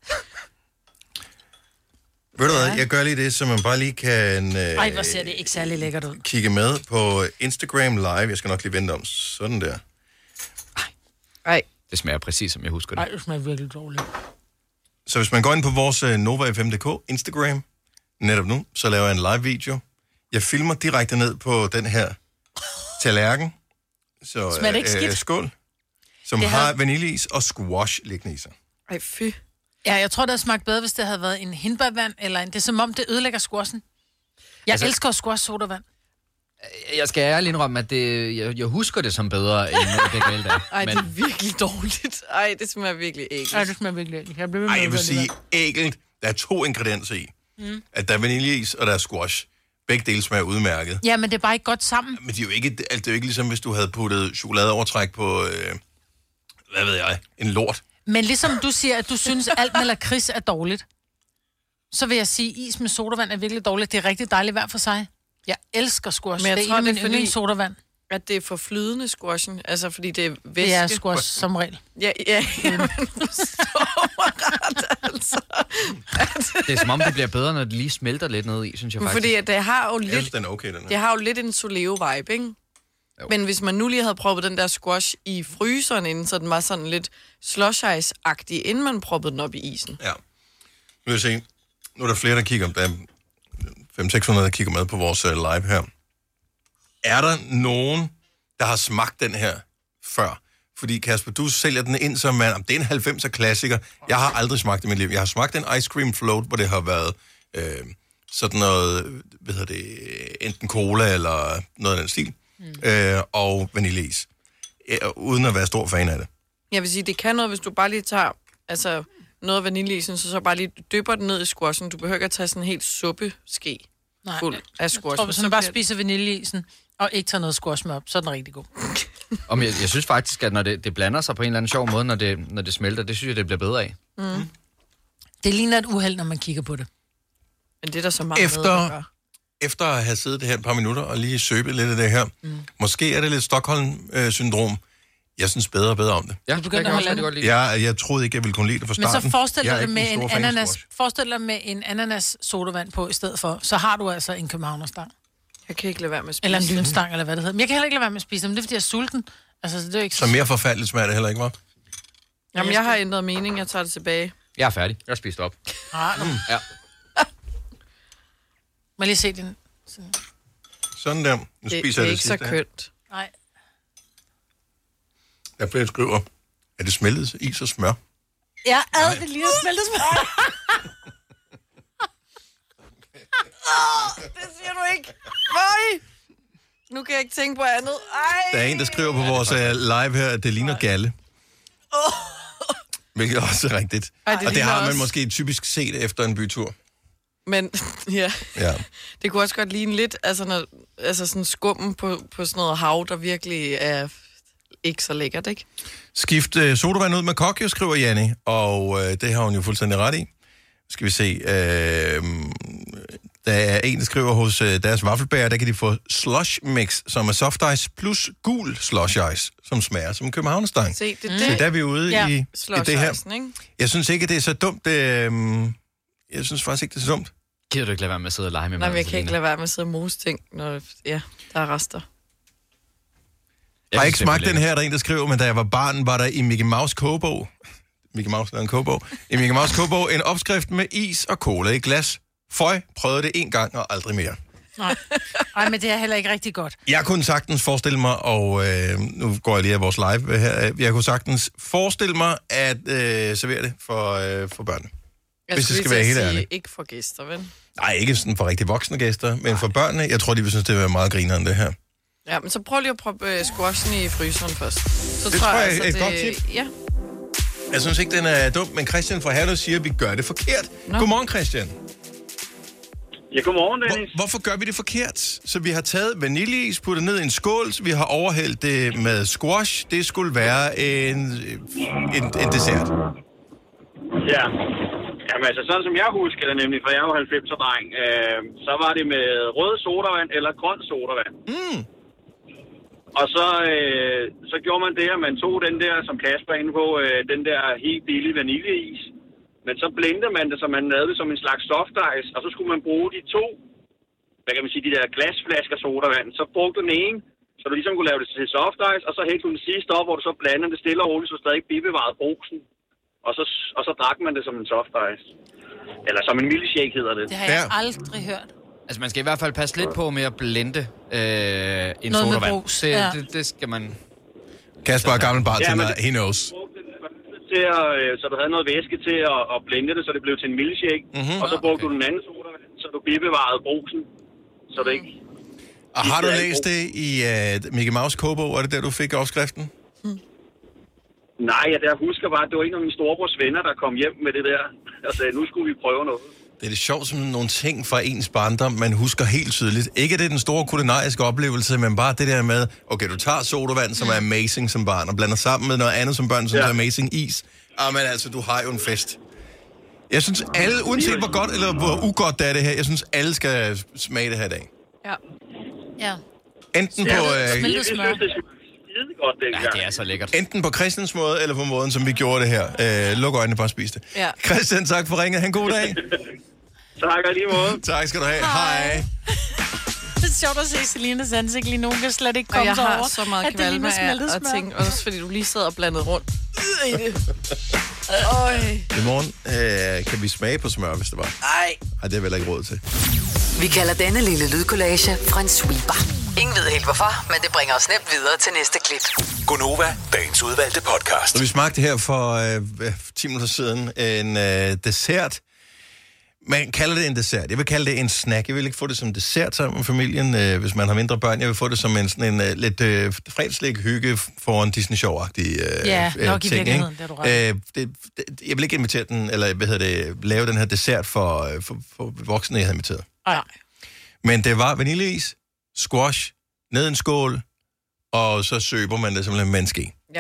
Ved du hvad, jeg gør lige det, så man bare lige kan... Øh, Ej, hvor ser det ikke særlig lækkert ud. Kigge med på Instagram Live. Jeg skal nok lige vente om sådan der. Ej. Det smager præcis, som jeg husker det. Ej, det smager virkelig dårligt. Så hvis man går ind på vores uh, Nova F M punktum d k Instagram, netop nu, så laver jeg en live-video. Jeg filmer direkte ned på den her tallerken. Så, smager det ikke skidt? Øh, skål. Som det har havde... vaniljeis og squash liggende i sig. Ej, fy. Ja, jeg tror, det havde smagt bedre, hvis det havde været en hindbærvand, eller en... Det er som om, det ødelægger squashen. Jeg altså... elsker squash sodavand. Jeg skal ærligt indrømme, at det, jeg, jeg husker det som bedre, end det galt er. Ej, det er virkelig dårligt. Ej, det smager virkelig ægelt. Ej, det smager virkelig ægelt. Jeg, Ej, jeg vil sige ægelt. Der er to ingredienser i. Mm. At der er vaniljeis, og der er squash. Begge dele smager udmærket. Ja, men det er bare ikke godt sammen. Men det er jo ikke, altså, det er jo ikke ligesom, hvis du havde puttet chokoladeovertræk på, øh, hvad ved jeg, en lort. Men ligesom du siger, at du synes, alt med lakrids er dårligt, så vil jeg sige, at is med sodavand er virkelig dårligt. Det er rigtig dejligt hver for sig. Jeg elsker squash. Men jeg det tror, er det er min fordi, yndlings sodavand. At det er for flydende squashen. Altså, fordi det er væske. Det er squash som regel. Ja, ja, ja, men ret, altså. Det er som om, det bliver bedre, når det lige smelter lidt ned i, synes jeg faktisk. Fordi at det har jo lidt... Jeg synes, den er okay, den her. Det har jo lidt en Soleo-vibe, ikke? Jo. Men hvis man nu lige havde prøvet den der squash i fryseren inden, så den var sådan lidt slush ice-agtig, inden man proppede den op i isen. Ja. Nu vil jeg se. Nu er der flere, der kigger. Der er fem til seks hundrede, der kigger med på vores uh, live her. Er der nogen, der har smagt den her før? Fordi Kasper, du sælger den ind som, man, det er en halvfemser klassiker. Jeg har aldrig smagt det i mit liv. Jeg har smagt en ice cream float, hvor det har været øh, sådan noget, hvad hedder det, enten cola eller noget af den stil, mm. øh, og vaniljeis. Øh, uden at være stor fan af det. Jeg vil sige, det kan noget, hvis du bare lige tager altså, noget af vaniljeisen, så så bare lige dypper den ned i squashen. Du behøver ikke at tage sådan en helt suppeske fuld af squash. Jeg tror, hvis man bare spiser vaniljeisen og ikke tager noget squash med op, så er den rigtig god. Og jeg, jeg synes faktisk, at når det, det blander sig på en eller anden sjov måde, når det, når det smelter, det synes jeg, det bliver bedre af. Mm. Det ligner et uheld, når man kigger på det. Men det er der så meget efter, med, efter at have siddet det her et par minutter og lige søbet lidt af det her, mm. måske er det lidt Stockholm-syndrom. Jeg synes bedre og bedre om det. Ja, du begynder at holde det. Jeg, jeg troede ikke, jeg ville kunne lide det fra starten. Men så forestil dig det med en ananas, forestil dig med en ananas sodavand på i stedet for, så har du altså en københavnerstang. Jeg kan ikke lade være med at spise. Eller en lynstang, eller hvad det hedder. Men jeg kan heller ikke lade være med at spise dem, det er fordi jeg er sulten. Altså, det er ikke så... så mere forfærdeligt smager det heller ikke, hva'? Jamen, jeg har ændret mening, jeg tager det tilbage. Jeg er færdig. Jeg har spist op. Ah, mm. Ja. Må jeg lige se den? Sådan, Sådan der. Nu det, spiser det jeg er ikke så kønt. Nej. Jeg bliver skriver, er det smeltet is og smør? Ja, ad, det ligner smeltet smør. oh, det siger du ikke. Føj! Nu kan jeg ikke tænke på andet. Ej. Der er en, der skriver på vores uh, live her, at det ligner galle. Oh. Hvilket også er rigtigt. Ej, det og det har man også... måske typisk set efter en bytur. Men, ja. ja. Det kunne også godt ligne lidt, altså, når, altså sådan skummen på, på sådan noget hav, der virkelig er ikke så lækkert, ikke? Skift uh, sodavand ud med kokjo, skriver Janni, og uh, det har hun jo fuldstændig ret i. Skal vi se. Uh, der er en, der skriver hos uh, deres vaffelbærer, der kan de få slush mix, som er soft ice plus gul slush ice, som smager som en københavnerstang. Se, det, mm. Så der er vi ude ja. i, i det her. Icen, ikke? Jeg synes ikke, det er så dumt. Uh, jeg synes faktisk ikke, det er så dumt. Gider du ikke lade være med at sidde og lege med Nej, mig? men jeg kan ikke lade være med at sidde og mose ting, når ja, der er rester. Jeg har ikke smagt den her, der er en, der skriver, men da jeg var barn, var der i Mickey Mouse kogebog, Mickey Mouse lavede en kogebog, i Mickey Mouse kogebog en opskrift med is og cola i glas. Føj, prøvede det en gang og aldrig mere. Nej, Ej, men det er heller ikke rigtig godt. Jeg kunne sagtens forestille mig, og øh, nu går jeg lige af vores live her, jeg kunne sagtens forestille mig at øh, servere det for, øh, for børnene. Jeg hvis det skal være helt ærligt. Ikke for gæster, vel? Nej, ikke sådan for rigtig voksne gæster, men for børnene, jeg tror, de vil synes, det vil være meget grineren, det her. Ja, men så prøv lige at prøve uh, squashen i fryseren først. Så det tror jeg, jeg er altså, et det... godt tip. Ja. Jeg synes ikke, den er dum, men Christian fra Herlev siger, at vi gør det forkert. Nå. Godmorgen, Christian. Ja, godmorgen, Dennis. Hvor, hvorfor gør vi det forkert? Så vi har taget vaniljeis, puttet ned i en skål, så vi har overhældt det med squash. Det skulle være en, en, en dessert. Ja. Jamen altså, sådan som jeg husker det nemlig, for jeg er jo halvfemser-dreng, øh, så var det med rød sodavand eller grøn sodavand. Mm. Og så, øh, så gjorde man det, at man tog den der, som Kasper er inde på, øh, den der helt billige vaniljeis. Men så blendede man det, så man lavede det som en slags soft ice, og så skulle man bruge de to, hvad kan man sige, de der glasflasker sodavand. Så brugte den ene, så du ligesom kunne lave det til soft ice, og så hældte du den sidste op, hvor du så blandede det stille og roligt, så stadig bibevarede brusen. Og så, og så drak man det som en soft ice. Eller som en milkshake hedder det. Det har jeg ja. aldrig hørt. Altså, man skal i hvert fald passe lidt på med at blende øh, en noget sodavand. Med brus. Det, ja. det, det skal man... Kasper er gammel bartender, ja, he knows. Til at, så du havde noget væske til at, at blende det, så det blev til en milkshake. Mm-hmm. Og så brugte du den anden sodavand, så du bibevarede brusen. Så det ikke... Og har du læst det i uh, Mickey Mouse kogebog? Er det der, du fik opskriften? Hmm. Nej, jeg der husker bare, at det var en af mine storebrors venner, der kom hjem med det der. Og sagde, nu skulle vi prøve noget. Det er det sjovt som nogle ting fra ens barndom, man husker helt tydeligt. Ikke det er den store kulinariske oplevelse, men bare det der med, okay, du tager sodavand, som er amazing som barn, og blander sammen med noget andet som børn, som ja. er amazing is. Ah, men altså, du har jo en fest. Jeg synes, alle, uanset hvor godt eller hvor ugodt det er det her, jeg synes, alle skal smage det her i dag. Ja. Ja. Enten ja, på... Øh, øh, godt, det, ja, det er så lækkert. Enten på Christians måde, eller på måden, som vi gjorde det her. Øh, luk øjnene, bare spis det. Ja. Christian, tak for ringet. Ha' en god dag. Tak, og lige måde. Tak skal du have. Hej. Hej. Det er sjovt at se Selinas ansigt lige nu. Kan slet ikke komme og jeg har over, så meget kvalme af at tænke, også fordi du lige sad og blandede rundt i det. Øj. I morgen øh, kan vi smage på smør, hvis det var. Nej. Ej, det er vel ikke råd til. Vi kalder denne lille lydkollage en sweeper. Ingen ved helt hvorfor, men det bringer os nemt videre til næste klip. Gonova, dagens udvalgte podcast. Så vi smagte her for øh, ti minutter siden en øh, dessert. Man kalder det en dessert. Jeg vil kalde det en snack. Jeg vil ikke få det som dessert sammen med familien, øh, hvis man har mindre børn. Jeg vil få det som en, sådan en øh, lidt øh, fredslæg hygge for en Disney-show-agtig øh, Ja, nok ting, i virkeligheden, det er du ret. øh, det, det, Jeg vil ikke invitere den, eller hvad hedder det, lave den her dessert for, øh, for, for voksne, jeg havde inviteret. Nej. Men det var vaniljeis, squash, ned en skål, og så søber man det simpelthen med en ske. Ja.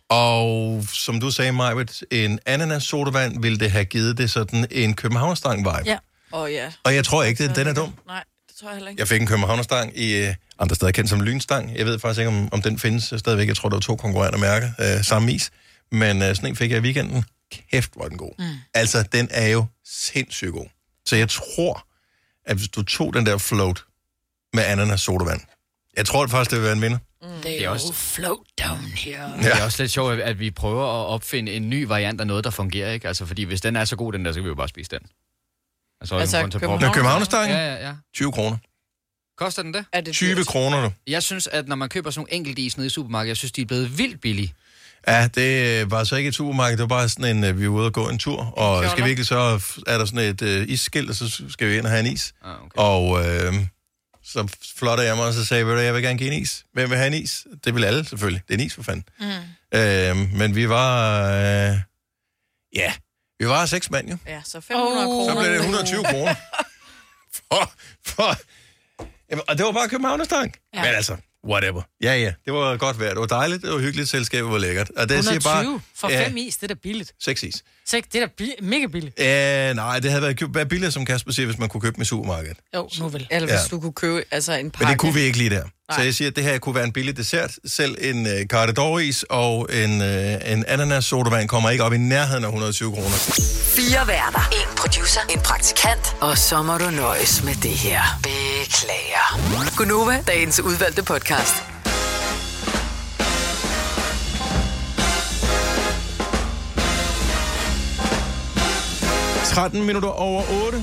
Og som du sagde, Majbet, en ananas sodavand ville det have givet det sådan en københavnerstang-vibe. Ja. Åh oh, ja. Og jeg tror ikke, det, den er dum. Nej, det tror jeg heller ikke. Jeg fik en københavnerstang i øh, andre steder kendt som lynstang. Jeg ved faktisk ikke, om, om den findes stadigvæk. Jeg tror, der var to konkurrerende mærker, øh, samme is. Men øh, sådan en fik jeg i weekenden. Kæft, hvor er den god. Mm. Altså, den er jo sindssygt god. Så jeg tror, at hvis du tog den der float med ananas sodavand, jeg tror det faktisk, det vil være en vinder. Mm. Det er også float down here. Ja. Det er også lidt sjovt, at vi prøver at opfinde en ny variant af noget, der fungerer, ikke? Altså, fordi hvis den er så god, den der, så kan vi jo bare spise den. Altså, altså København- Københavnerstangen? Ja, ja, ja. tyve kroner. Koster den det? Er det tyve kroner, du. Jeg synes, at når man køber sådan nogle enkelte is nede i supermarkedet, jeg synes, de er blevet vildt billige. Ja, det var så ikke et supermarked, det var bare sådan en, vi var ude og gå en tur, og Kjorler. skal vi virkelig, så er der sådan et uh, isskilt, og så skal vi ind og have en is. Ah, okay. Og øh, så flotter jeg mig, og så sagde jeg, jeg vil gerne give en is. Hvem vil have en is? Det vil alle selvfølgelig. Det er en is for fanden. Mm. Øh, men vi var, øh, ja, vi var seks mand jo. Ja, så fem hundrede kroner. Så blev det et hundrede og tyve kroner. For, for, jamen, og det var bare københavnerstang. Ja. Men altså, whatever. Ja, ja, det var godt værd. Det var dejligt, det var hyggeligt, selskabet var lækkert. Og det hundrede og tyve siger bare, for ja, fem is, det er da billigt. Seks is. Seks, det er da bi- mega billigt. Ja, nej, det havde været, været billigere, som Kasper siger, hvis man kunne købe dem i supermarkedet. Jo, nu vel. Eller hvis Ja. du kunne købe altså en pakke. Men det kunne vi ikke lige der. Nej. Så jeg siger, at det her kunne være en billig dessert. Selv en øh, cardadoris og en, øh, en ananas sodavand kommer ikke op i nærheden af hundrede og tyve kroner. Fire værter. En producer. En praktikant. Og så må du nøjes med det her. Beklager. Gonova, dagens udvalgte podcast. tretten minutter over otte.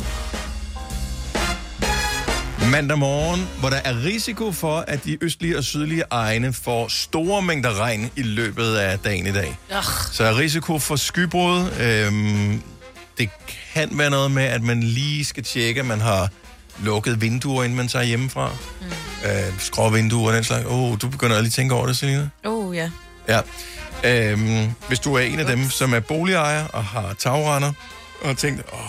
Mandag morgen, hvor der er risiko for, at de østlige og sydlige egne får store mængder regn i løbet af dagen i dag. Ugh. Så er risiko for skybrud. Øhm, det kan være noget med, at man lige skal tjekke, at man har lukket vinduer, inden man tager hjemmefra. Mm. Øh, skråvinduer og den slags. Åh, oh, du begynder at lige tænke over det, Selina. Åh, oh, ja. Ja. Øhm, hvis du er en af dem, som er boligejer og har tagrender, og tænkt, åh,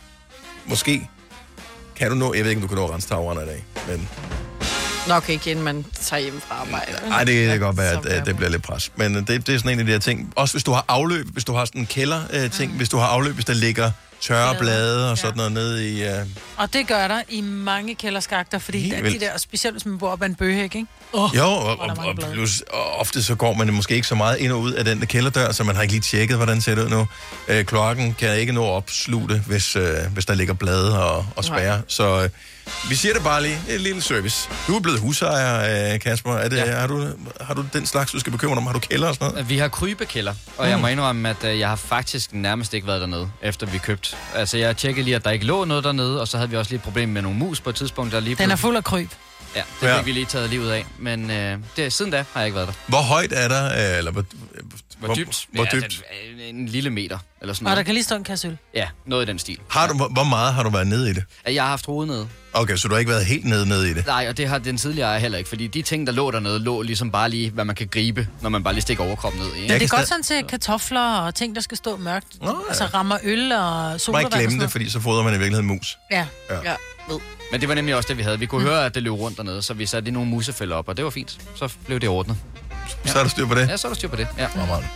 måske kan du nå, jeg ved ikke, om du kan nå at rense tagrender i dag, men Nok ikke, inden man tager hjem fra arbejde. nej, det kan godt være, at, at det bliver lidt pres. Men det, det er sådan en af de her ting. Også hvis du har afløb, hvis du har sådan en kælder-ting, mm. hvis du har afløb, hvis der ligger tørre blade og sådan noget nede i... Uh... Og det gør der i mange kælderskakter, fordi Helt der er vildt. de der, specielt hvis man bor op ad en bøgehæk, ikke? Oh, Jo, og, og, og, plus, og ofte så går man måske ikke så meget ind og ud af den der kælderdør, så man har ikke lige tjekket, hvordan det ser ud nu. Øh, kloakken kan ikke nå at opsluge det, hvis, øh, hvis der ligger blade og, og spærre. Så øh, vi siger det bare lige, en lille service. Du er blevet husejer, øh, Kasper. Er det, ja. har, du, har du den slags, du skal bekymre dig om? Har du kælder og sådan noget? Vi har krybekælder, og mm. jeg må indrømme, at øh, jeg har faktisk nærmest ikke været dernede, efter vi købte. Altså, jeg tjekkede lige, at der ikke lå noget dernede, og så havde vi også lige et problem med nogle mus på et tidspunkt, der lige... Den er fuld af kryb. Ja, det Ja. fik vi lige taget livet af, men øh, det, siden da har jeg ikke været der. Hvor højt er der? Øh, eller hvor, Hvor dybt? Hvor Ja, dybt? altså, en lille meter, eller sådan Og der noget. kan lige stå en kasse øl. Ja, noget i den stil. Har du, hvor, hvor meget har du været nede i det? Jeg har haft hovedet nede. Okay, så du har ikke været helt nede, nede i det? Nej, og det har den tidligere ejer heller ikke, fordi de ting, der lå dernede, lå ligesom bare lige, hvad man kan gribe, når man bare lige stikker overkroppen ned i. Men det er godt sådan til kartofler og ting, der skal stå mørkt. Nå, ja. Altså rammer øl og Må ikke sodavand og glemme sådan det, fordi så fodrer man i virkeligheden mus. Ja. Ja. Ja, ved. Men det var nemlig også det, vi havde. Vi kunne mm. høre, at det løb rundt dernede, så vi satte lige nogle musefælder op, og det var fint. Så blev det ordnet. Ja. Så er der styr på det? Ja, så er der styr på det, ja.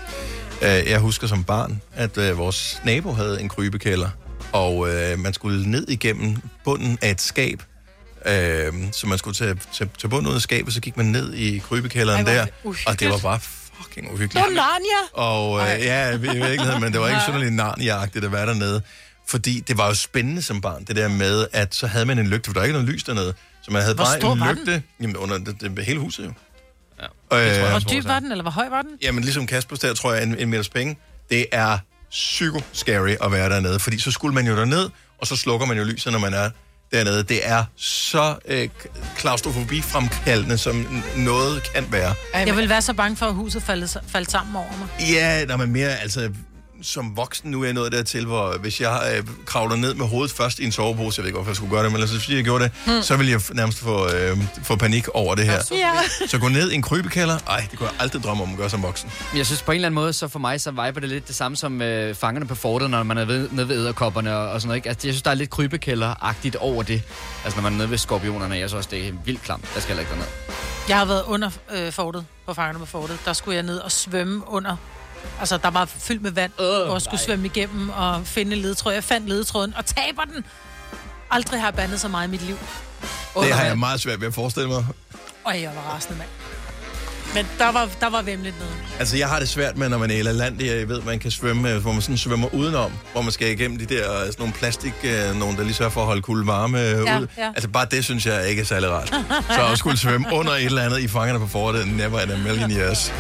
Uh, jeg husker som barn, at uh, vores nabo havde en krybekælder, og uh, man skulle ned igennem bunden af et skab. Uh, så man skulle tage, tage, tage bunden ud af skabet, så gik man ned i krybekælderen Ej, der, hvor og det var bare fucking uhyggeligt. Det var Narnia! Og uh, ja, i virkeligheden, men det var ikke sådan lidt Narnia-agtigt at være dernede. Fordi det var jo spændende som barn, det der med, at så havde man en lygte, for der er ikke noget lys dernede. Så man havde Hvor bare stor en var lygte, den? jamen under det, det, hele huset jo. Ja. Øh, Hvor dyb var den, eller hvor høj var den? Jamen ligesom Kaspers der, tror jeg, en, en meters penge. Det er psyko-scary at være dernede, fordi så skulle man jo derned, og så slukker man jo lyset, når man er dernede. Det er så øh, klaustrofobifremkaldende, som noget kan være. Jeg vil være så bange for, at huset faldt, faldt sammen over mig. Ja, der er mere, altså... Som voksen nu er jeg nået dertil, hvor hvis jeg øh, kravler ned med hovedet først i en sovepose, jeg ved ikke, hvorfor jeg skulle gøre det, men altså, hvis jeg gjorde det, hmm. så ville jeg nærmest få, øh, få panik over det her. Ja. Så gå ned i en krybekælder, ej, det kunne jeg aldrig drømme om at gøre som voksen. Jeg synes på en eller anden måde, så for mig, så viber det lidt det samme som øh, fangerne på fortet, når man er ved, nede ved edderkopperne og, og sådan noget. Ikke? Altså, jeg synes, der er lidt krybekælder-agtigt over det. Altså, når man er nede ved skorpionerne, jeg synes også, det er vildt klamt. Der skal jeg ikke derned. Jeg har været under øh, fortet, på fangerne på fortet. Der skulle jeg ned og svømme under. Altså, der var fyldt med vand, øh, hvor jeg skulle nej. svømme igennem og finde ledetråd. Jeg fandt ledetråden og taber den. Aldrig har jeg bandet så meget i mit liv. Under det har jeg meget svært ved at forestille mig. Og jeg var rasende, mand. Men der var, der var vemmeligt nede. Altså, jeg har det svært med, når man er i land, jeg ved, man kan svømme, hvor man sådan svømmer udenom, hvor man skal igennem de der sådan nogle plastik, nogen, der lige sørger for at holde kulde varme ja, ud. Ja. Altså, bare det synes jeg ikke er særlig rart. Så at skulle svømme under et eller andet i fangerne på fortet, never in a million years.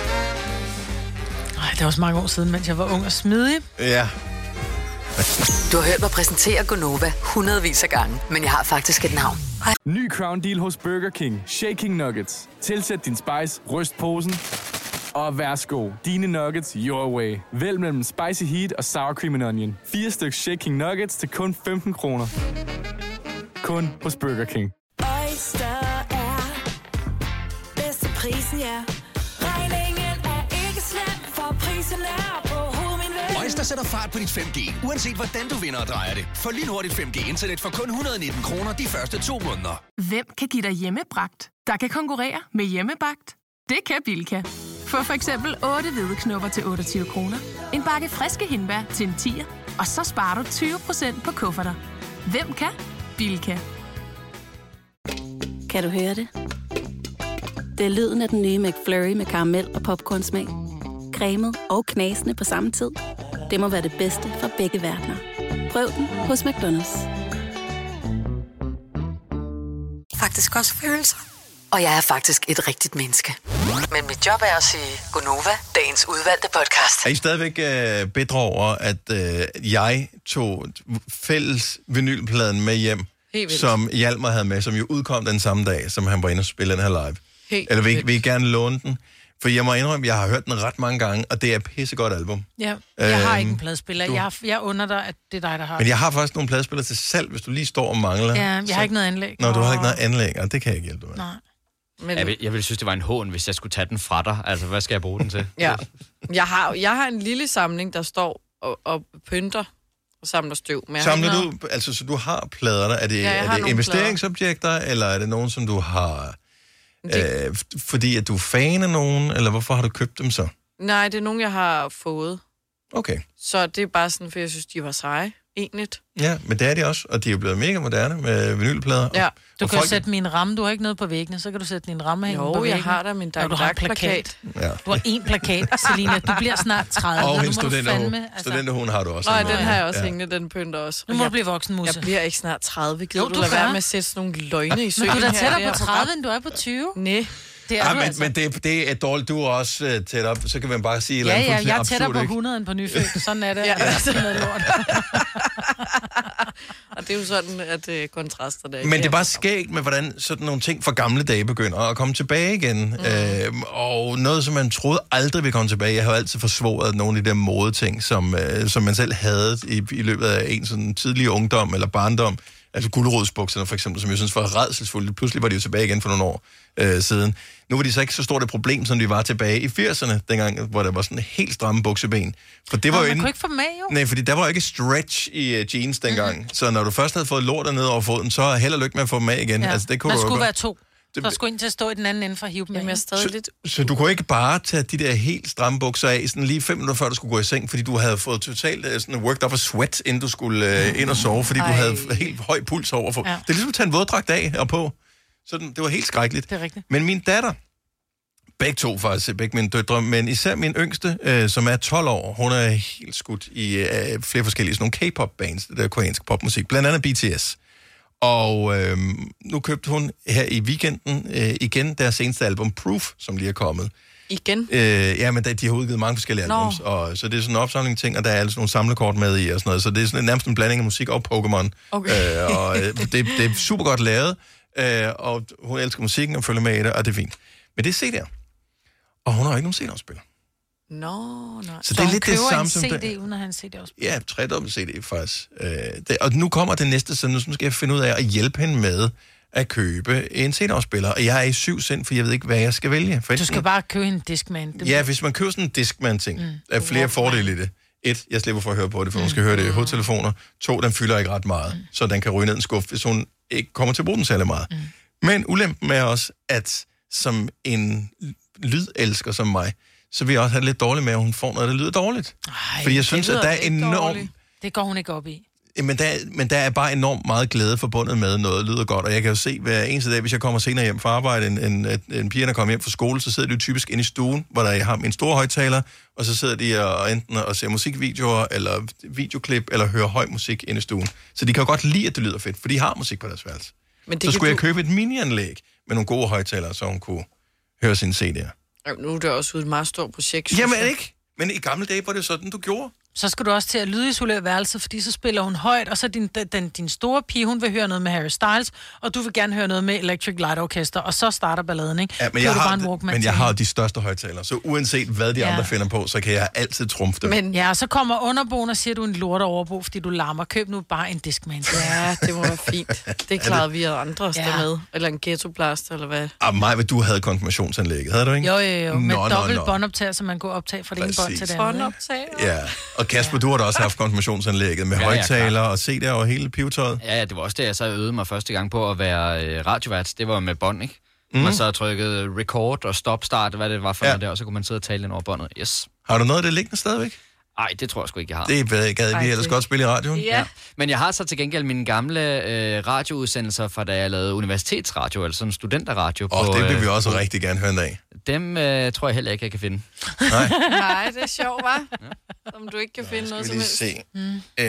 Nej, det var også mange år siden, mens jeg var ung og smidig. Ja. Du har hørt mig præsentere Gonova hundredvis af gange, men jeg har faktisk et navn. Ny Crown Deal hos Burger King. Shaking Nuggets. Tilsæt din spice, ryst posen, og værsgo. Dine nuggets your way. Vælg mellem Spicy Heat og Sour Cream and Onion. Fire stykker Shaking Nuggets til kun femten kroner. Kun hos Burger King. Oyster er bedst til prisen, ja. Regningen er ikke slem, for prisen er på hovedet, min ven. Oyster sætter fart på dit fem G, uanset hvordan du vinder og drejer det. Få lynhurtigt fem G-internet for kun et hundrede og nitten kroner de første to måneder. Hvem kan give dig hjemmebragt, der kan konkurrere med hjemmebagt? Det kan Bilka. Få for eksempel otte hvedeknupper til otteogtyve kroner, en bakke friske hindbær til en tier, og så sparer du tyve procent på kufferter. Hvem kan? Bilka. Kan du høre det? Det er lyden af den nye McFlurry med karamel og popcornsmag. Cremet og knasende på samme tid. Det må være det bedste fra begge verdener. Prøv den hos McDonald's. Faktisk også følelser. Og jeg er faktisk et rigtigt menneske. Men mit job er at sige Gonova, dagens udvalgte podcast. Er I stadigvæk øh, bedre over, at øh, jeg tog fælles vinylpladen med hjem, som Hjalmar havde med, som jo udkom den samme dag, som han var inde og spille den her live? Helt Eller vil, vil I gerne låne den? For jeg må indrømme, jeg har hørt den ret mange gange, og det er et pissegodt album. Ja, jeg har øhm, ikke en pladespiller. Jeg, jeg under dig, at det er dig, der har. Men jeg har faktisk nogle pladespillere til salg, hvis du lige står og mangler. Ja, jeg så... har ikke noget anlæg. Nå, du har ikke noget anlæg, og det kan jeg ikke hjælpe dig med. Nej. Men... Jeg, vil, jeg ville synes, det var en hån, hvis jeg skulle tage den fra dig. Altså, hvad skal jeg bruge den til? Ja. Jeg har, jeg har en lille samling, der står og, og pynter og samler støv. Men samler du, noget... altså, så du har plader der? Er det, ja, er det investeringsobjekter, plader. Eller er det nogen, som du har... Det... Øh, fordi at du er fan af nogen, eller hvorfor har du købt dem så? Nej, det er nogen, jeg har fået. Okay. Så det er bare sådan, for jeg synes, de var seje, egentlig. Ja, men det er de også, og de er jo blevet mega moderne med vinylplader. Ja, og, du og kan folk... sætte min ramme, du har ikke noget på væggene, så kan du sætte din ramme jo, på væggen. Jo, jeg har der min Dark Dark plakat. Ja. Du har én plakat, Selina, du bliver snart tredive. Og hendes studenterhund altså... har du også. Nej, den har jeg også ja. hængende, den pynter også. Nu må jeg... du blive voksen, Musse. Jeg bliver ikke snart tredive, gider jo, du lade være med at sætte sådan nogle løgne i søen. Men du er da tættere på tredive, end du er på tyve. Nej. Det er ja, du men, altså. men det, det er dårligt. Du er også uh, tæt op, så kan man bare sige... Ja, ja, ja, jeg er tættere på hundrede end på nyfødt. Sådan er det. Ja. Altså. Og det er jo sådan, at uh, kontraster der. Men det er bare skægt med, hvordan sådan nogle ting fra gamle dage begynder at komme tilbage igen. Mm. Øhm, og noget, som man troede aldrig ville komme tilbage. Jeg har jo altid forsvoret nogle af de der modeting, som, øh, som man selv havde i, i løbet af en sådan tidlig ungdom eller barndom. Altså gulerodsbukserne for eksempel, som jeg synes var rædselsfulde. Pludselig var de jo tilbage igen for nogle år øh, siden. Nu var de så ikke så stort et problem, som de var tilbage i firserne, dengang, hvor der var sådan helt stramme bukseben. For det var Nå, jo man inden... kunne ikke få med, jo. Nej, fordi der var jo ikke stretch i uh, jeans dengang. Mm-hmm. Så når du først havde fået lort ned over foden, så held og lykke med at få dem af igen. Ja. Altså, det kunne man du skulle jo være to. Der skulle ind til at stå i den anden ende for at hive dem. Jamen, jeg er stadig så, lidt... så du kunne ikke bare tage de der helt stramme bukser af, sådan lige fem minutter før du skulle gå i seng, fordi du havde fået totalt sådan worked up a sweat, inden du skulle uh, ind og sove, fordi Ej. du havde helt høj puls over for. Ja. Det er ligesom at tage en våddragt af og på. Så det var helt skrækkeligt. Det er rigtigt. Men min datter, begge to faktisk, begge mine døtre, men især min yngste, øh, som er tolv år, hun er helt skudt i øh, flere forskellige sådan nogle K-pop-bands, det der koreansk popmusik, blandt andet B T S. Og øh, nu købte hun her i weekenden øh, igen deres seneste album, Proof, som lige er kommet. Igen? Øh, ja, men de har udgivet mange forskellige albums, og, så det er sådan en opsamling ting, og der er altså nogle samlekort med i og sådan noget, så det er sådan nærmest en blanding af musik og Pokémon. Okay. Øh, og øh, det, det er super godt lavet, øh, og hun elsker musikken og følger med i det, og det er fint. Men det er C D'er, og hun har ikke nogen C D-afspiller. Nå, no, nej. Så, så det er lidt det samme som C D, det. uden at have en C D-afspiller. Ja, tredobbelt C D faktisk. Øh, det, og nu kommer det næste, så nu skal jeg finde ud af at hjælpe hende med at købe en C D-afspiller. Og jeg er i syv sind, for jeg ved ikke, hvad jeg skal vælge. For Du skal bare købe en Discman. Det ja, hvis man køber sådan en Discman-ting, mm. der er flere fordele i det. Et, jeg slipper for at høre på det, for hun skal mm. høre det i hovedtelefoner. To, den fylder ikke ret meget, mm. så den kan ryge ned i en skuffe, hvis hun ikke kommer til at bruge den særlig meget. Mm. Men ulempen er også, at som en lydelsker som mig, så vil jeg også have det lidt dårligt med, at hun får noget, der lyder dårligt. Ej, fordi jeg synes, at der er enormt... Det går hun ikke op i. Men der, men der er bare enormt meget glæde forbundet med noget, der lyder godt. Og jeg kan jo se hver eneste dag, hvis jeg kommer senere hjem fra arbejde, en, en, en, en pige, der kommer hjem fra skole, så sidder de jo typisk inde i stuen, hvor der har en stor højtaler, og så sidder de og enten og ser musikvideoer, eller videoklip, eller hører høj musik inde i stuen. Så de kan jo godt lide, at det lyder fedt, for de har musik på deres værelse. Men det så skulle du... jeg købe et mini-anlæg med nogle gode højtalere, så hun kunne høre sine C D'er. Nu er det også et meget stort projekt. Jamen ikke. Men i gamle dage var det sådan, du gjorde. Så skal du også til at lydisolere værelset, fordi så spiller hun højt, og så din, den, din store pige, hun vil høre noget med Harry Styles, og du vil gerne høre noget med Electric Light Orchestra, og så starter balladen, ikke? Ja, men jeg, har, men jeg har de største højtalere, så uanset hvad de ja. andre finder på, så kan jeg altid trumfe dem. Men ja, så kommer underboen og siger, du er en lort overbo, fordi du larmer. Køb nu bare en Discman. Ja, det må være fint. Det klarede vi og andre os ja. med. Eller en ghettoblast, eller hvad? Ah, Maja, du havde konfirmationsanlægget, havde du ikke? Jo, jo, jo. Med dobbelt båndoptager, så man går optage fra det ene bånd til det andet. Båndoptager? Ja, og Kasper, du har da også haft konfirmationsanlægget med ja, højtaler og C D'er og hele pivetøjet. Ja, ja, det var også det, jeg så øvede mig første gang på at være øh, radiovært. Det var med bånd, ikke? Mm. Man så trykkede record og stop start, hvad det var for ja. noget der, og så kunne man sidde og tale ind over båndet. Yes. Har du noget af det liggende stadigvæk? Nej, det tror jeg sgu ikke, jeg har. Det gad vi ellers godt spille i radioen. Ja. ja. Men jeg har så til gengæld mine gamle øh, radioudsendelser fra da jeg lavede universitetsradio, eller sådan studenterradio. Åh, oh, det vil vi også øh, rigtig gerne høre en dag. Dem øh, tror jeg heller ikke, jeg kan finde. Nej. Nej, det er sjovt, hva'? Om du ikke kan finde noget som helst. Se. Mm. Øh,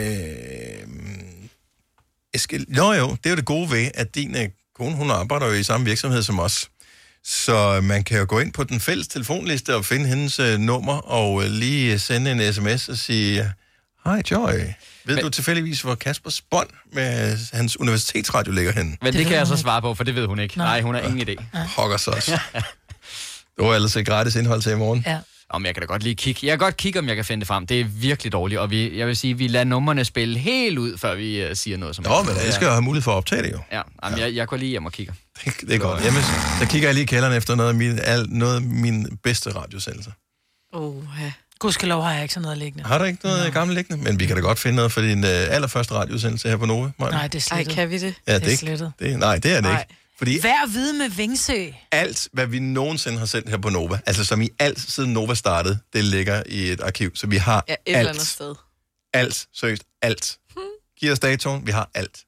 jeg skal... Nå jo, det er jo det gode ved, at din øh, kone, hun arbejder jo i samme virksomhed som os. Så man kan jo gå ind på den fælles telefonliste og finde hendes øh, nummer, og øh, lige sende en sms og sige, hej Joy, ved men, du tilfældigvis, hvor Kaspers bånd med hans universitetsradio ligger henne? Men det, det kan jeg så svare på, for det ved hun ikke. Nej, Nej hun har ingen idé. Hokker så også. Det var ellers et gratis indhold til i morgen. Ja. Om jeg kan da godt lige kigge. Jeg kan godt kigge, om jeg kan finde det frem. Det er virkelig dårligt, og vi, jeg vil sige, vi lader numrene spille helt ud, før vi uh, siger noget som Nå, men jeg skal jo have mulighed for at optage det jo. Ja, jamen, jeg, jeg går lige hjem og kigger. Det, det er godt. Jamen, så kigger jeg lige i kælderen efter noget af min, al, noget af min bedste radiosendelser. Åh, oh, ja. Gudskelov har jeg ikke sådan noget liggende. Har du ikke noget no. gammelt liggende? Men vi kan da godt finde noget for din uh, allerførste radiosendelse her på Nova. Maja. Nej, det er slettet. Ej, kan vi det? Ja, det, det er slettet. Det, nej, det er det nej. ikke. Fordi hver hvide med Vingsø. Alt, hvad vi nogensinde har sendt her på Nova, altså som i alt siden Nova startede, det ligger i et arkiv. Så vi har ja, et alt. eller andet sted. Alt, seriøst, alt. Hmm. Giv os datoen, vi har alt.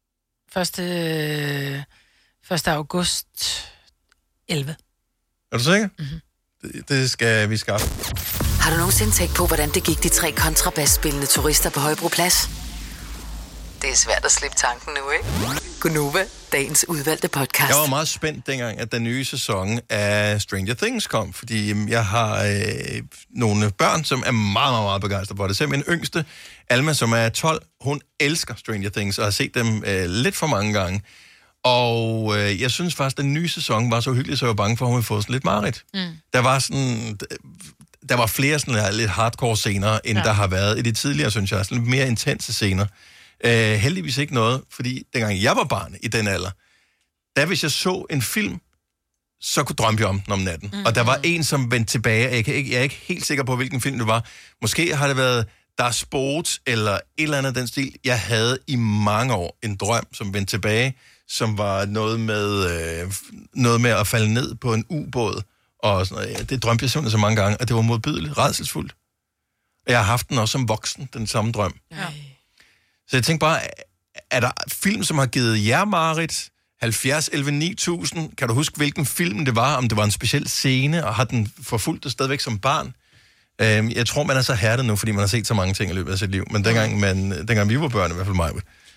første, første august elleve. Er du sikker? Mm-hmm. Det, det skal vi skaffe. Har du nogensinde tænkt på, hvordan det gik de tre kontrabasspillende turister på Højbroplads? Det er svært at slippe tanken nu, ikke? Gunova, dagens udvalgte podcast. Jeg var meget spændt dengang, at den nye sæson af Stranger Things kom, fordi jeg har øh, nogle børn, som er meget, meget, meget begejstrede for det. Selv min yngste, Alma, som er tolv, hun elsker Stranger Things og har set dem øh, lidt for mange gange. Og øh, jeg synes faktisk, at den nye sæson var så hyggelig, så jeg var bange for, at hun ville få sådan lidt mareridt. Mm. Der var sådan... Der var flere sådan her, lidt hardcore scener, end ja. der har været i de tidligere, synes jeg. Sådan lidt mere intense scener. Uh, heldigvis ikke noget, fordi dengang jeg var barn i den alder, der hvis jeg så en film, så kunne drømme jeg om den om natten. Mm-hmm. Og der var en, som vendte tilbage. Jeg, kan ikke, jeg er ikke helt sikker på, hvilken film det var. Måske har det været Der er Sport, eller et eller andet den stil. Jeg havde i mange år en drøm, som vendte tilbage, som var noget med, øh, noget med at falde ned på en ubåd. Og sådan noget. Det drømte jeg simpelthen så mange gange, og det var modbydeligt, rædselsfuldt. Og jeg har haft den også som voksen, den samme drøm. Ja. Så jeg tænkte bare, er der film, som har givet jer mareridt? halvfjerds elleve ni tusind. Kan du huske, hvilken film det var? Om det var en speciel scene, og har den forfulgt det stadigvæk som barn? Øhm, jeg tror, man er så hærdet nu, fordi man har set så mange ting i løbet af sit liv. Men dengang, man, dengang vi var børn, i hvert fald mig,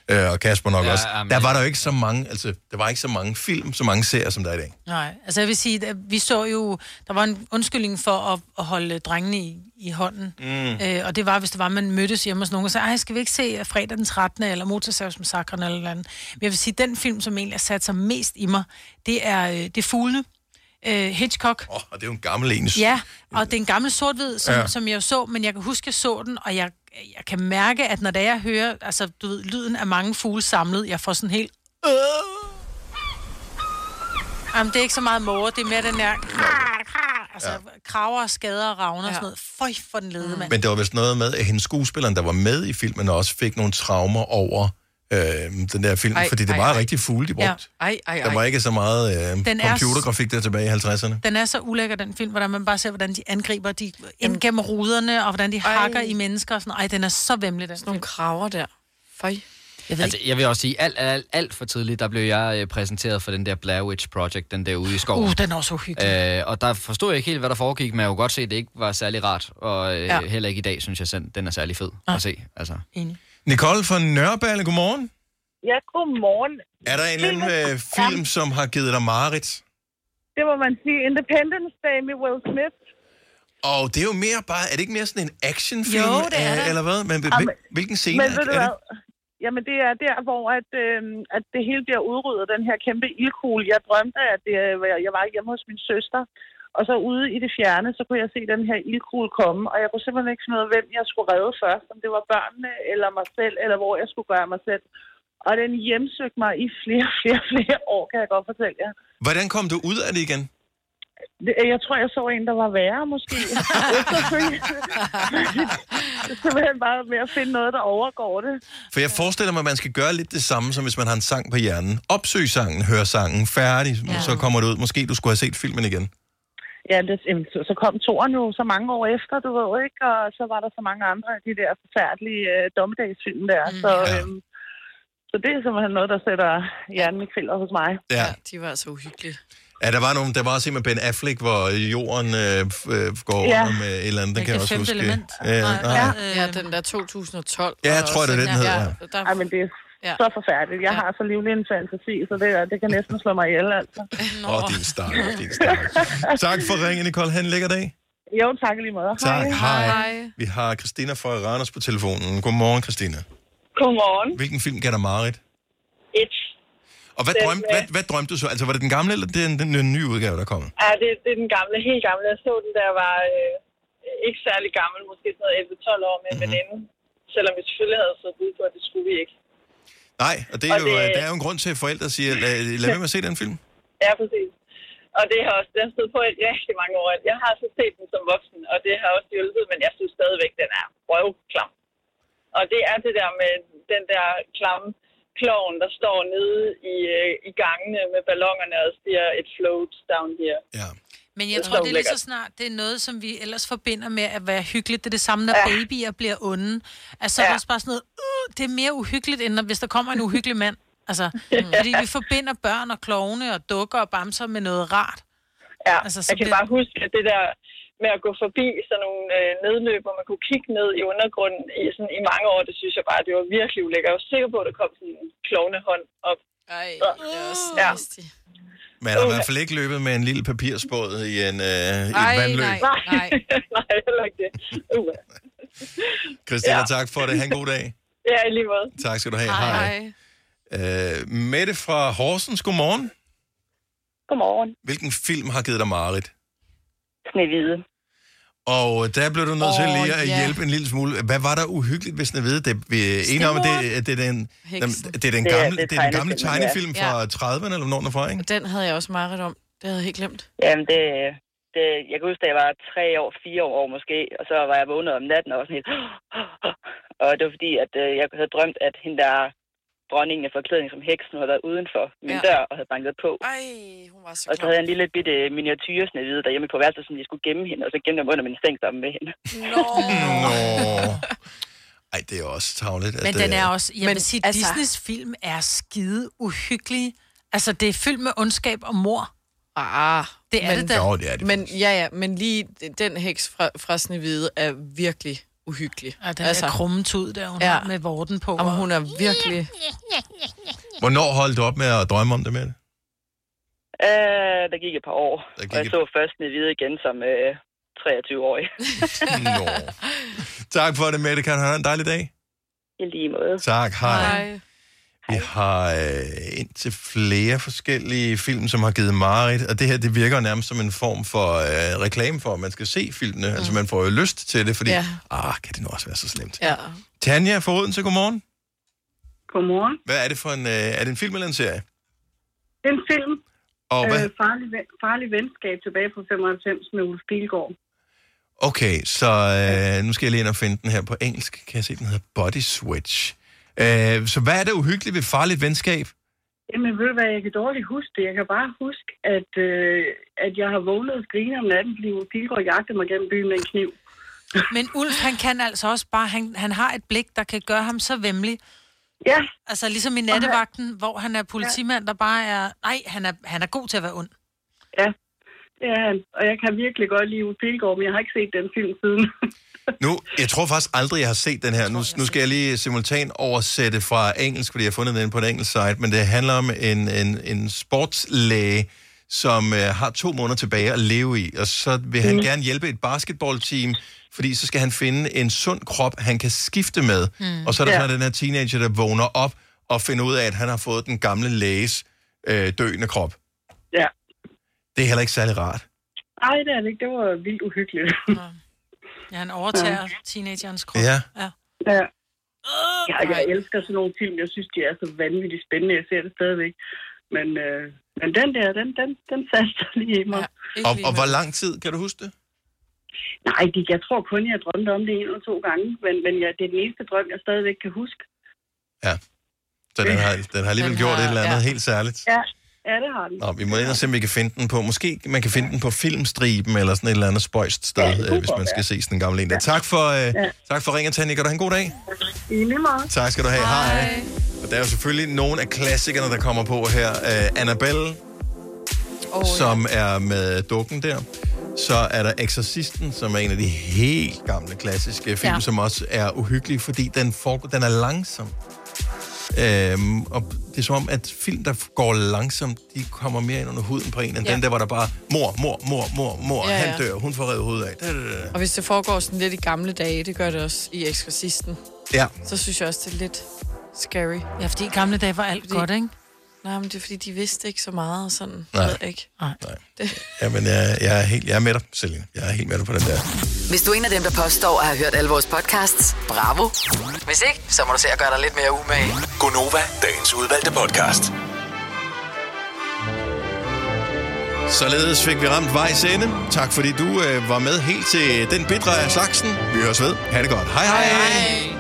øh, og Kasper nok Ja, ja, også. jamen, Der var der jo ikke så mange, altså, der var ikke så mange film, så mange serier, som der er i dag. Nej, altså jeg vil sige, at vi så jo, der var en undskyldning for at, at holde drengene i, i hånden. Mm. Øh, og det var, hvis det var, man mødtes hjemme hos nogen og sagde, ej, skal vi ikke se fredag den trettende eller Motorsavsmassakren eller noget andet. Men jeg vil sige, den film, som egentlig har sat sig mest i mig, det er, øh, det er Fuglene. Øh, Hitchcock. Åh, oh, og det er jo en gammel en. Ja, og det er en gammel sort-hvid, som, Ja. ja. som jeg så, men jeg kan huske, jeg så den, og jeg, jeg kan mærke, at når det jeg hører, altså du ved, lyden af mange fugle samlet, jeg får sådan helt... Øh. Jamen, det er ikke så meget måger, det er mere den der... Altså, ja. kraver, skader og ravner ja. og sådan noget. Føj for den lede, mand. Men det var vist noget med, at hendes skuespilleren, der var med i filmen, også fik nogle traumer over øh, den der film, Ej, fordi det ej, var ej. rigtig fugle, de brugte. Ja. Ej, ej, ej. Der var ikke så meget øh, Den er computergrafik der tilbage i halvtredserne. Den er så ulækker, den film, hvordan man bare ser, hvordan de angriber de ind gennem ruderne, og hvordan de Ej. hakker i mennesker og sådan. Ej, den er så væmmelig, den. Sådan nogle kraver der. Føj. Jeg, altså, jeg vil også sige, alt, alt, alt for tidligt, der blev jeg øh, præsenteret for den der Blair Witch Project, den der ude i skoven. Uh, den er også uhyggelig. Øh, og der forstod jeg ikke helt, hvad der foregik, men jeg kunne godt se, at det ikke var særlig rart. Og øh, Ja. ja. heller ikke i dag, synes jeg, selv, den er særlig fed at se. Altså. Enig. Nicole fra Nørreballe, godmorgen. Ja, godmorgen. Er der en eller anden øh, film, som har givet dig mareridt? Det må man sige. Independence Day med Will Smith. Og det er jo mere bare, er det ikke mere sådan en actionfilm? Jo, det er øh, det. Eller hvad? Men Jamen, hvil- hvilken scene Men er, ved du er hvad? det? Jamen, det er der, hvor at, øh, at det hele bliver udryddet, den her kæmpe ildkugle. Jeg drømte, at det, jeg var hjemme hos min søster, og så ude i det fjerne, så kunne jeg se den her ildkugle komme, og jeg kunne simpelthen ikke finde ud af, hvem jeg skulle redde først, om det var børnene eller mig selv, eller hvor jeg skulle gøre mig selv. Og den hjemsøgte mig i flere, flere, flere år, kan jeg godt fortælle jer. Hvordan kom du ud af det igen? Det- Jeg tror, jeg så en, der var værre, måske. Efterfølgende. Det er simpelthen bare med at finde noget, der overgår det. For jeg forestiller mig, at man skal gøre lidt det samme, som hvis man har en sang på hjernen. Opsøg sangen, hør sangen, færdig, ja. Så kommer det ud. Måske du skulle have set filmen igen. Ja, det, jamen, så- så kom toren jo så mange år efter, du ved ikke, og så var der så mange andre af de der forfærdelige øh, dommedagsfilm der. Mm. Så, Ja. øhm, så det er simpelthen noget, der sætter hjernen i krilder hos mig. Ja. De var så uhyggelige. Ja, der var nogen, der var også en med Ben Affleck, hvor jorden øh, f- øh, går Ja. under med et eller andet. Den kan jeg også huske. Ja, nej. Ja, ja, den der to tusind og tolv. Ja, jeg tror, det er den, den hedder, ja. Der... Ej, men det er Ja. så forfærdeligt. Jeg har så livlig en fantasi, så det, det kan næsten slå mig ihjel, altså. Åh, oh, din stak, din stak. Tak for ringen, Nicole. Han lækker dag. Jo, tak i lige måde. Tak, hej. Vi har Christina fra Randers på telefonen. Godmorgen, Christina. Godmorgen. Hvilken film gav dig mareridt? Et. Og hvad, Den, drømte, hvad, hvad drømte du så? Altså, var det den gamle, eller den, den, den nye udgave, der kom? Ja, det, det er den gamle, helt gamle. Jeg så den, der var øh, ikke særlig gammel, måske sådan noget elleve tolv år med en Mhm. veninde. Selvom vi selvfølgelig havde fået bud på, at det skulle vi ikke. Nej, og det er, Og jo, det- der er jo en grund til, at forældre siger, lad, lad være med at se den film. Ja, præcis. Og det har også det har stået på i rigtig mange år. Jeg har så set den som voksen, og det har også hjulpet, men jeg synes stadigvæk, den er røvklam. Og det er det der med den der klamme klovn, der står nede i, øh, i gangene med ballongerne og siger, it floats down here. Ja. Men jeg Det er tror, så det er lige så lækkert. snart, det er noget, som vi ellers forbinder med at være hyggeligt. Det er det samme, når Ja. babyer bliver onde. Altså, ja. Ja. er også bare sådan noget, uh, det er mere uhyggeligt, end når, hvis der kommer en uhyggelig mand. Altså, fordi vi forbinder børn og klovne og dukker og bamser med noget rart. Ja, Altså, så jeg kan det- bare huske, at det der med at gå forbi sådan nogle øh, nedløb, hvor man kunne kigge ned i undergrunden i, sådan, i mange år, det synes jeg bare, det var virkelig ulækkert. Jeg var sikker på, at der kom sådan en klovnehånd op. Ej, det er også ja. Men jeg har i hvert fald ikke løbet med en lille papirsbåd i, en, øh, i et vandløb. nej, nej. nej, heller ikke det. Uh. Christina, Ja. tak for det. Ha' en god dag. Ja, i lige måde. Tak skal du have. Hej. Øh, Mette fra Horsens, godmorgen. Godmorgen. Hvilken film har givet dig mareridt? Snehvide. Og der blev du nødt til Åh, lige at ja. hjælpe en lille smule. Hvad var der uhyggeligt ved Snehvide? Det, vi er enige om, at det, det, er den, den, det er den Det er- gamle, det er det er den gamle tegnefilmen, tegnefilm ja. fra Ja. trediverne, eller hvornår den er fra, ikke? Den havde jeg også meget om. Det havde jeg helt glemt. Jamen, det, det, jeg kan huske, da jeg var tre år, fire år måske, og så var jeg vågnet om natten og var sådan helt... Og det var fordi, at øh, jeg havde drømt, at hende der dronningen af forklædning som heks nu havde været uden for min Ja. dør og havde banket på. Ej, hun var så Og så havde jeg en lille bitte miniatyre Snehvide derhjemme på værelset, som jeg skulle gemme hende, og så gemme dem under min seng sammen med hende. Nå. Nå. Ej, det er også tavligt. Men at, den er øh, også, jeg Men vil sige, altså- Disneys film er skide uhyggelig. Altså, det er fyldt med ondskab og mor. Ah, Det er men, det da. Jo, det er det. Men ja, ja, men lige den heks fra, fra Snehvide er virkelig uhyggelig. Ja, den altså, er krummetud der, hun ja. har med vorten på. Om hun er virkelig... Hvornår holdt du op med at drømme om det med det? Uh, der gik et par år, gik og jeg et... så først Snehvide igen som uh, treogtyve-årig. Nå. Tak for det, Mette. Kan du have en dejlig dag? I lige måde. Tak, hej. hej. Vi har øh, indtil flere forskellige film, som har givet mareridt, og det her, det virker nærmest som en form for øh, reklame for, at man skal se filmene. Mm. Altså, man får jo lyst til det, fordi, ja. ah, kan det nu også være så slemt. Ja. Tanja fra Odense, godmorgen. Godmorgen. Hvad er det for en, øh, er det en film eller en serie? Det er en film. Og hvad? Øh, farlig, farlig venskab tilbage fra femoghalvfems med Ulf Pilgaard. Okay, så øh, nu skal jeg lige ind og finde den her på engelsk. Kan jeg se, den hedder Body Switch. Øh, så hvad er det uhyggeligt ved farligt venskab? Jamen, ved du hvad, jeg kan dårligt huske det. Jeg kan bare huske, at, øh, at jeg har vågnet og skrinet om natten, fordi Ulf Pilgaard jagtede mig gennem byen med en kniv. Men Ulf, han kan altså også bare, han, han har et blik, der kan gøre ham så væmmelig. Ja. Altså ligesom i Nattevagten, hvor han er politimand, der bare er... Nej, han er, han er god til at være ond. Ja, det er han. Og jeg kan virkelig godt lide Ulf Pilgaard, men jeg har ikke set den film siden. Nu, jeg tror faktisk aldrig, jeg har set den her. Nu, nu skal jeg lige simultan oversætte fra engelsk, fordi jeg har fundet den på et engelsk site, men det handler om en, en, en sportslæge, som uh, har to måneder tilbage at leve i, og så vil han mm. gerne hjælpe et basketballteam, fordi så skal han finde en sund krop, han kan skifte med. Mm. Og så er der ja. sådan den her teenager, der vågner op og finder ud af, at han har fået den gamle læges øh, døende krop. Ja. Det er heller ikke særlig rart. Nej, det er det ikke. Det var vildt uhyggeligt. Ja, han overtager ja. teenagerens krop. Ja. Ja. ja. ja. Jeg elsker sådan nogle film. Jeg synes, de er så vanvittigt spændende. Jeg ser det stadigvæk. Men, øh, men den der, den, den, den satte lige i mig. Ja, og, og hvor lang tid, kan du huske det? Nej, de, jeg tror kun, jeg drømte om det en eller to gange. Men, men ja, det er den eneste drøm, jeg stadigvæk kan huske. Ja. Så den har, den har alligevel den gjort har, et eller andet ja. helt særligt. Ja. Ja, det har den. Nå, vi må ind og se, om vi kan finde den på... Måske man kan finde den på Filmstriben, eller sådan et eller andet spøjst sted, ja, øh, hvis man skal se sådan en gammel en. Ja. Tak for, øh, ja. tak for ringen, Tanja. Kan du have en god dag? I lige meget. Tak skal du have. Hej. Hej. Og der er jo selvfølgelig nogle af klassikerne, der kommer på her. Uh, Annabelle, oh, som ja. er med dukken der. Så er der Exorcisten, som er en af de helt gamle klassiske film, ja. som også er uhyggelig, fordi den, foregår, den er langsom. Øhm, og det er som om, at film, der går langsomt, de kommer mere ind under huden på en, end ja. den der, hvor der bare, mor, mor, mor, mor, mor, ja, ja. han dør, hun får revet hovedet af. Da, da, da. Og hvis det foregår sådan lidt i gamle dage, det gør det også i Exorcisten, ja. så synes jeg også, det er lidt scary. Ja, fordi i gamle dage var alt fordi, godt, ikke? Nej, men det er fordi, de vidste ikke så meget og sådan. Nej. Ved jeg ikke. Nej. Nej. Jamen, jeg, jeg, er helt, jeg er med dig, Selina. Jeg er helt med dig på den der. Hvis du er en af dem, der påstår at have hørt alle vores podcasts, bravo. Hvis ikke, så må du se at gøre dig lidt mere umage. Gonova, dagens udvalgte podcast. Således fik vi ramt vejs ende. Tak fordi du øh, var med helt til den bitre af slagsen. Vi høres ved. Ha' det godt. Hej hej. hej, hej.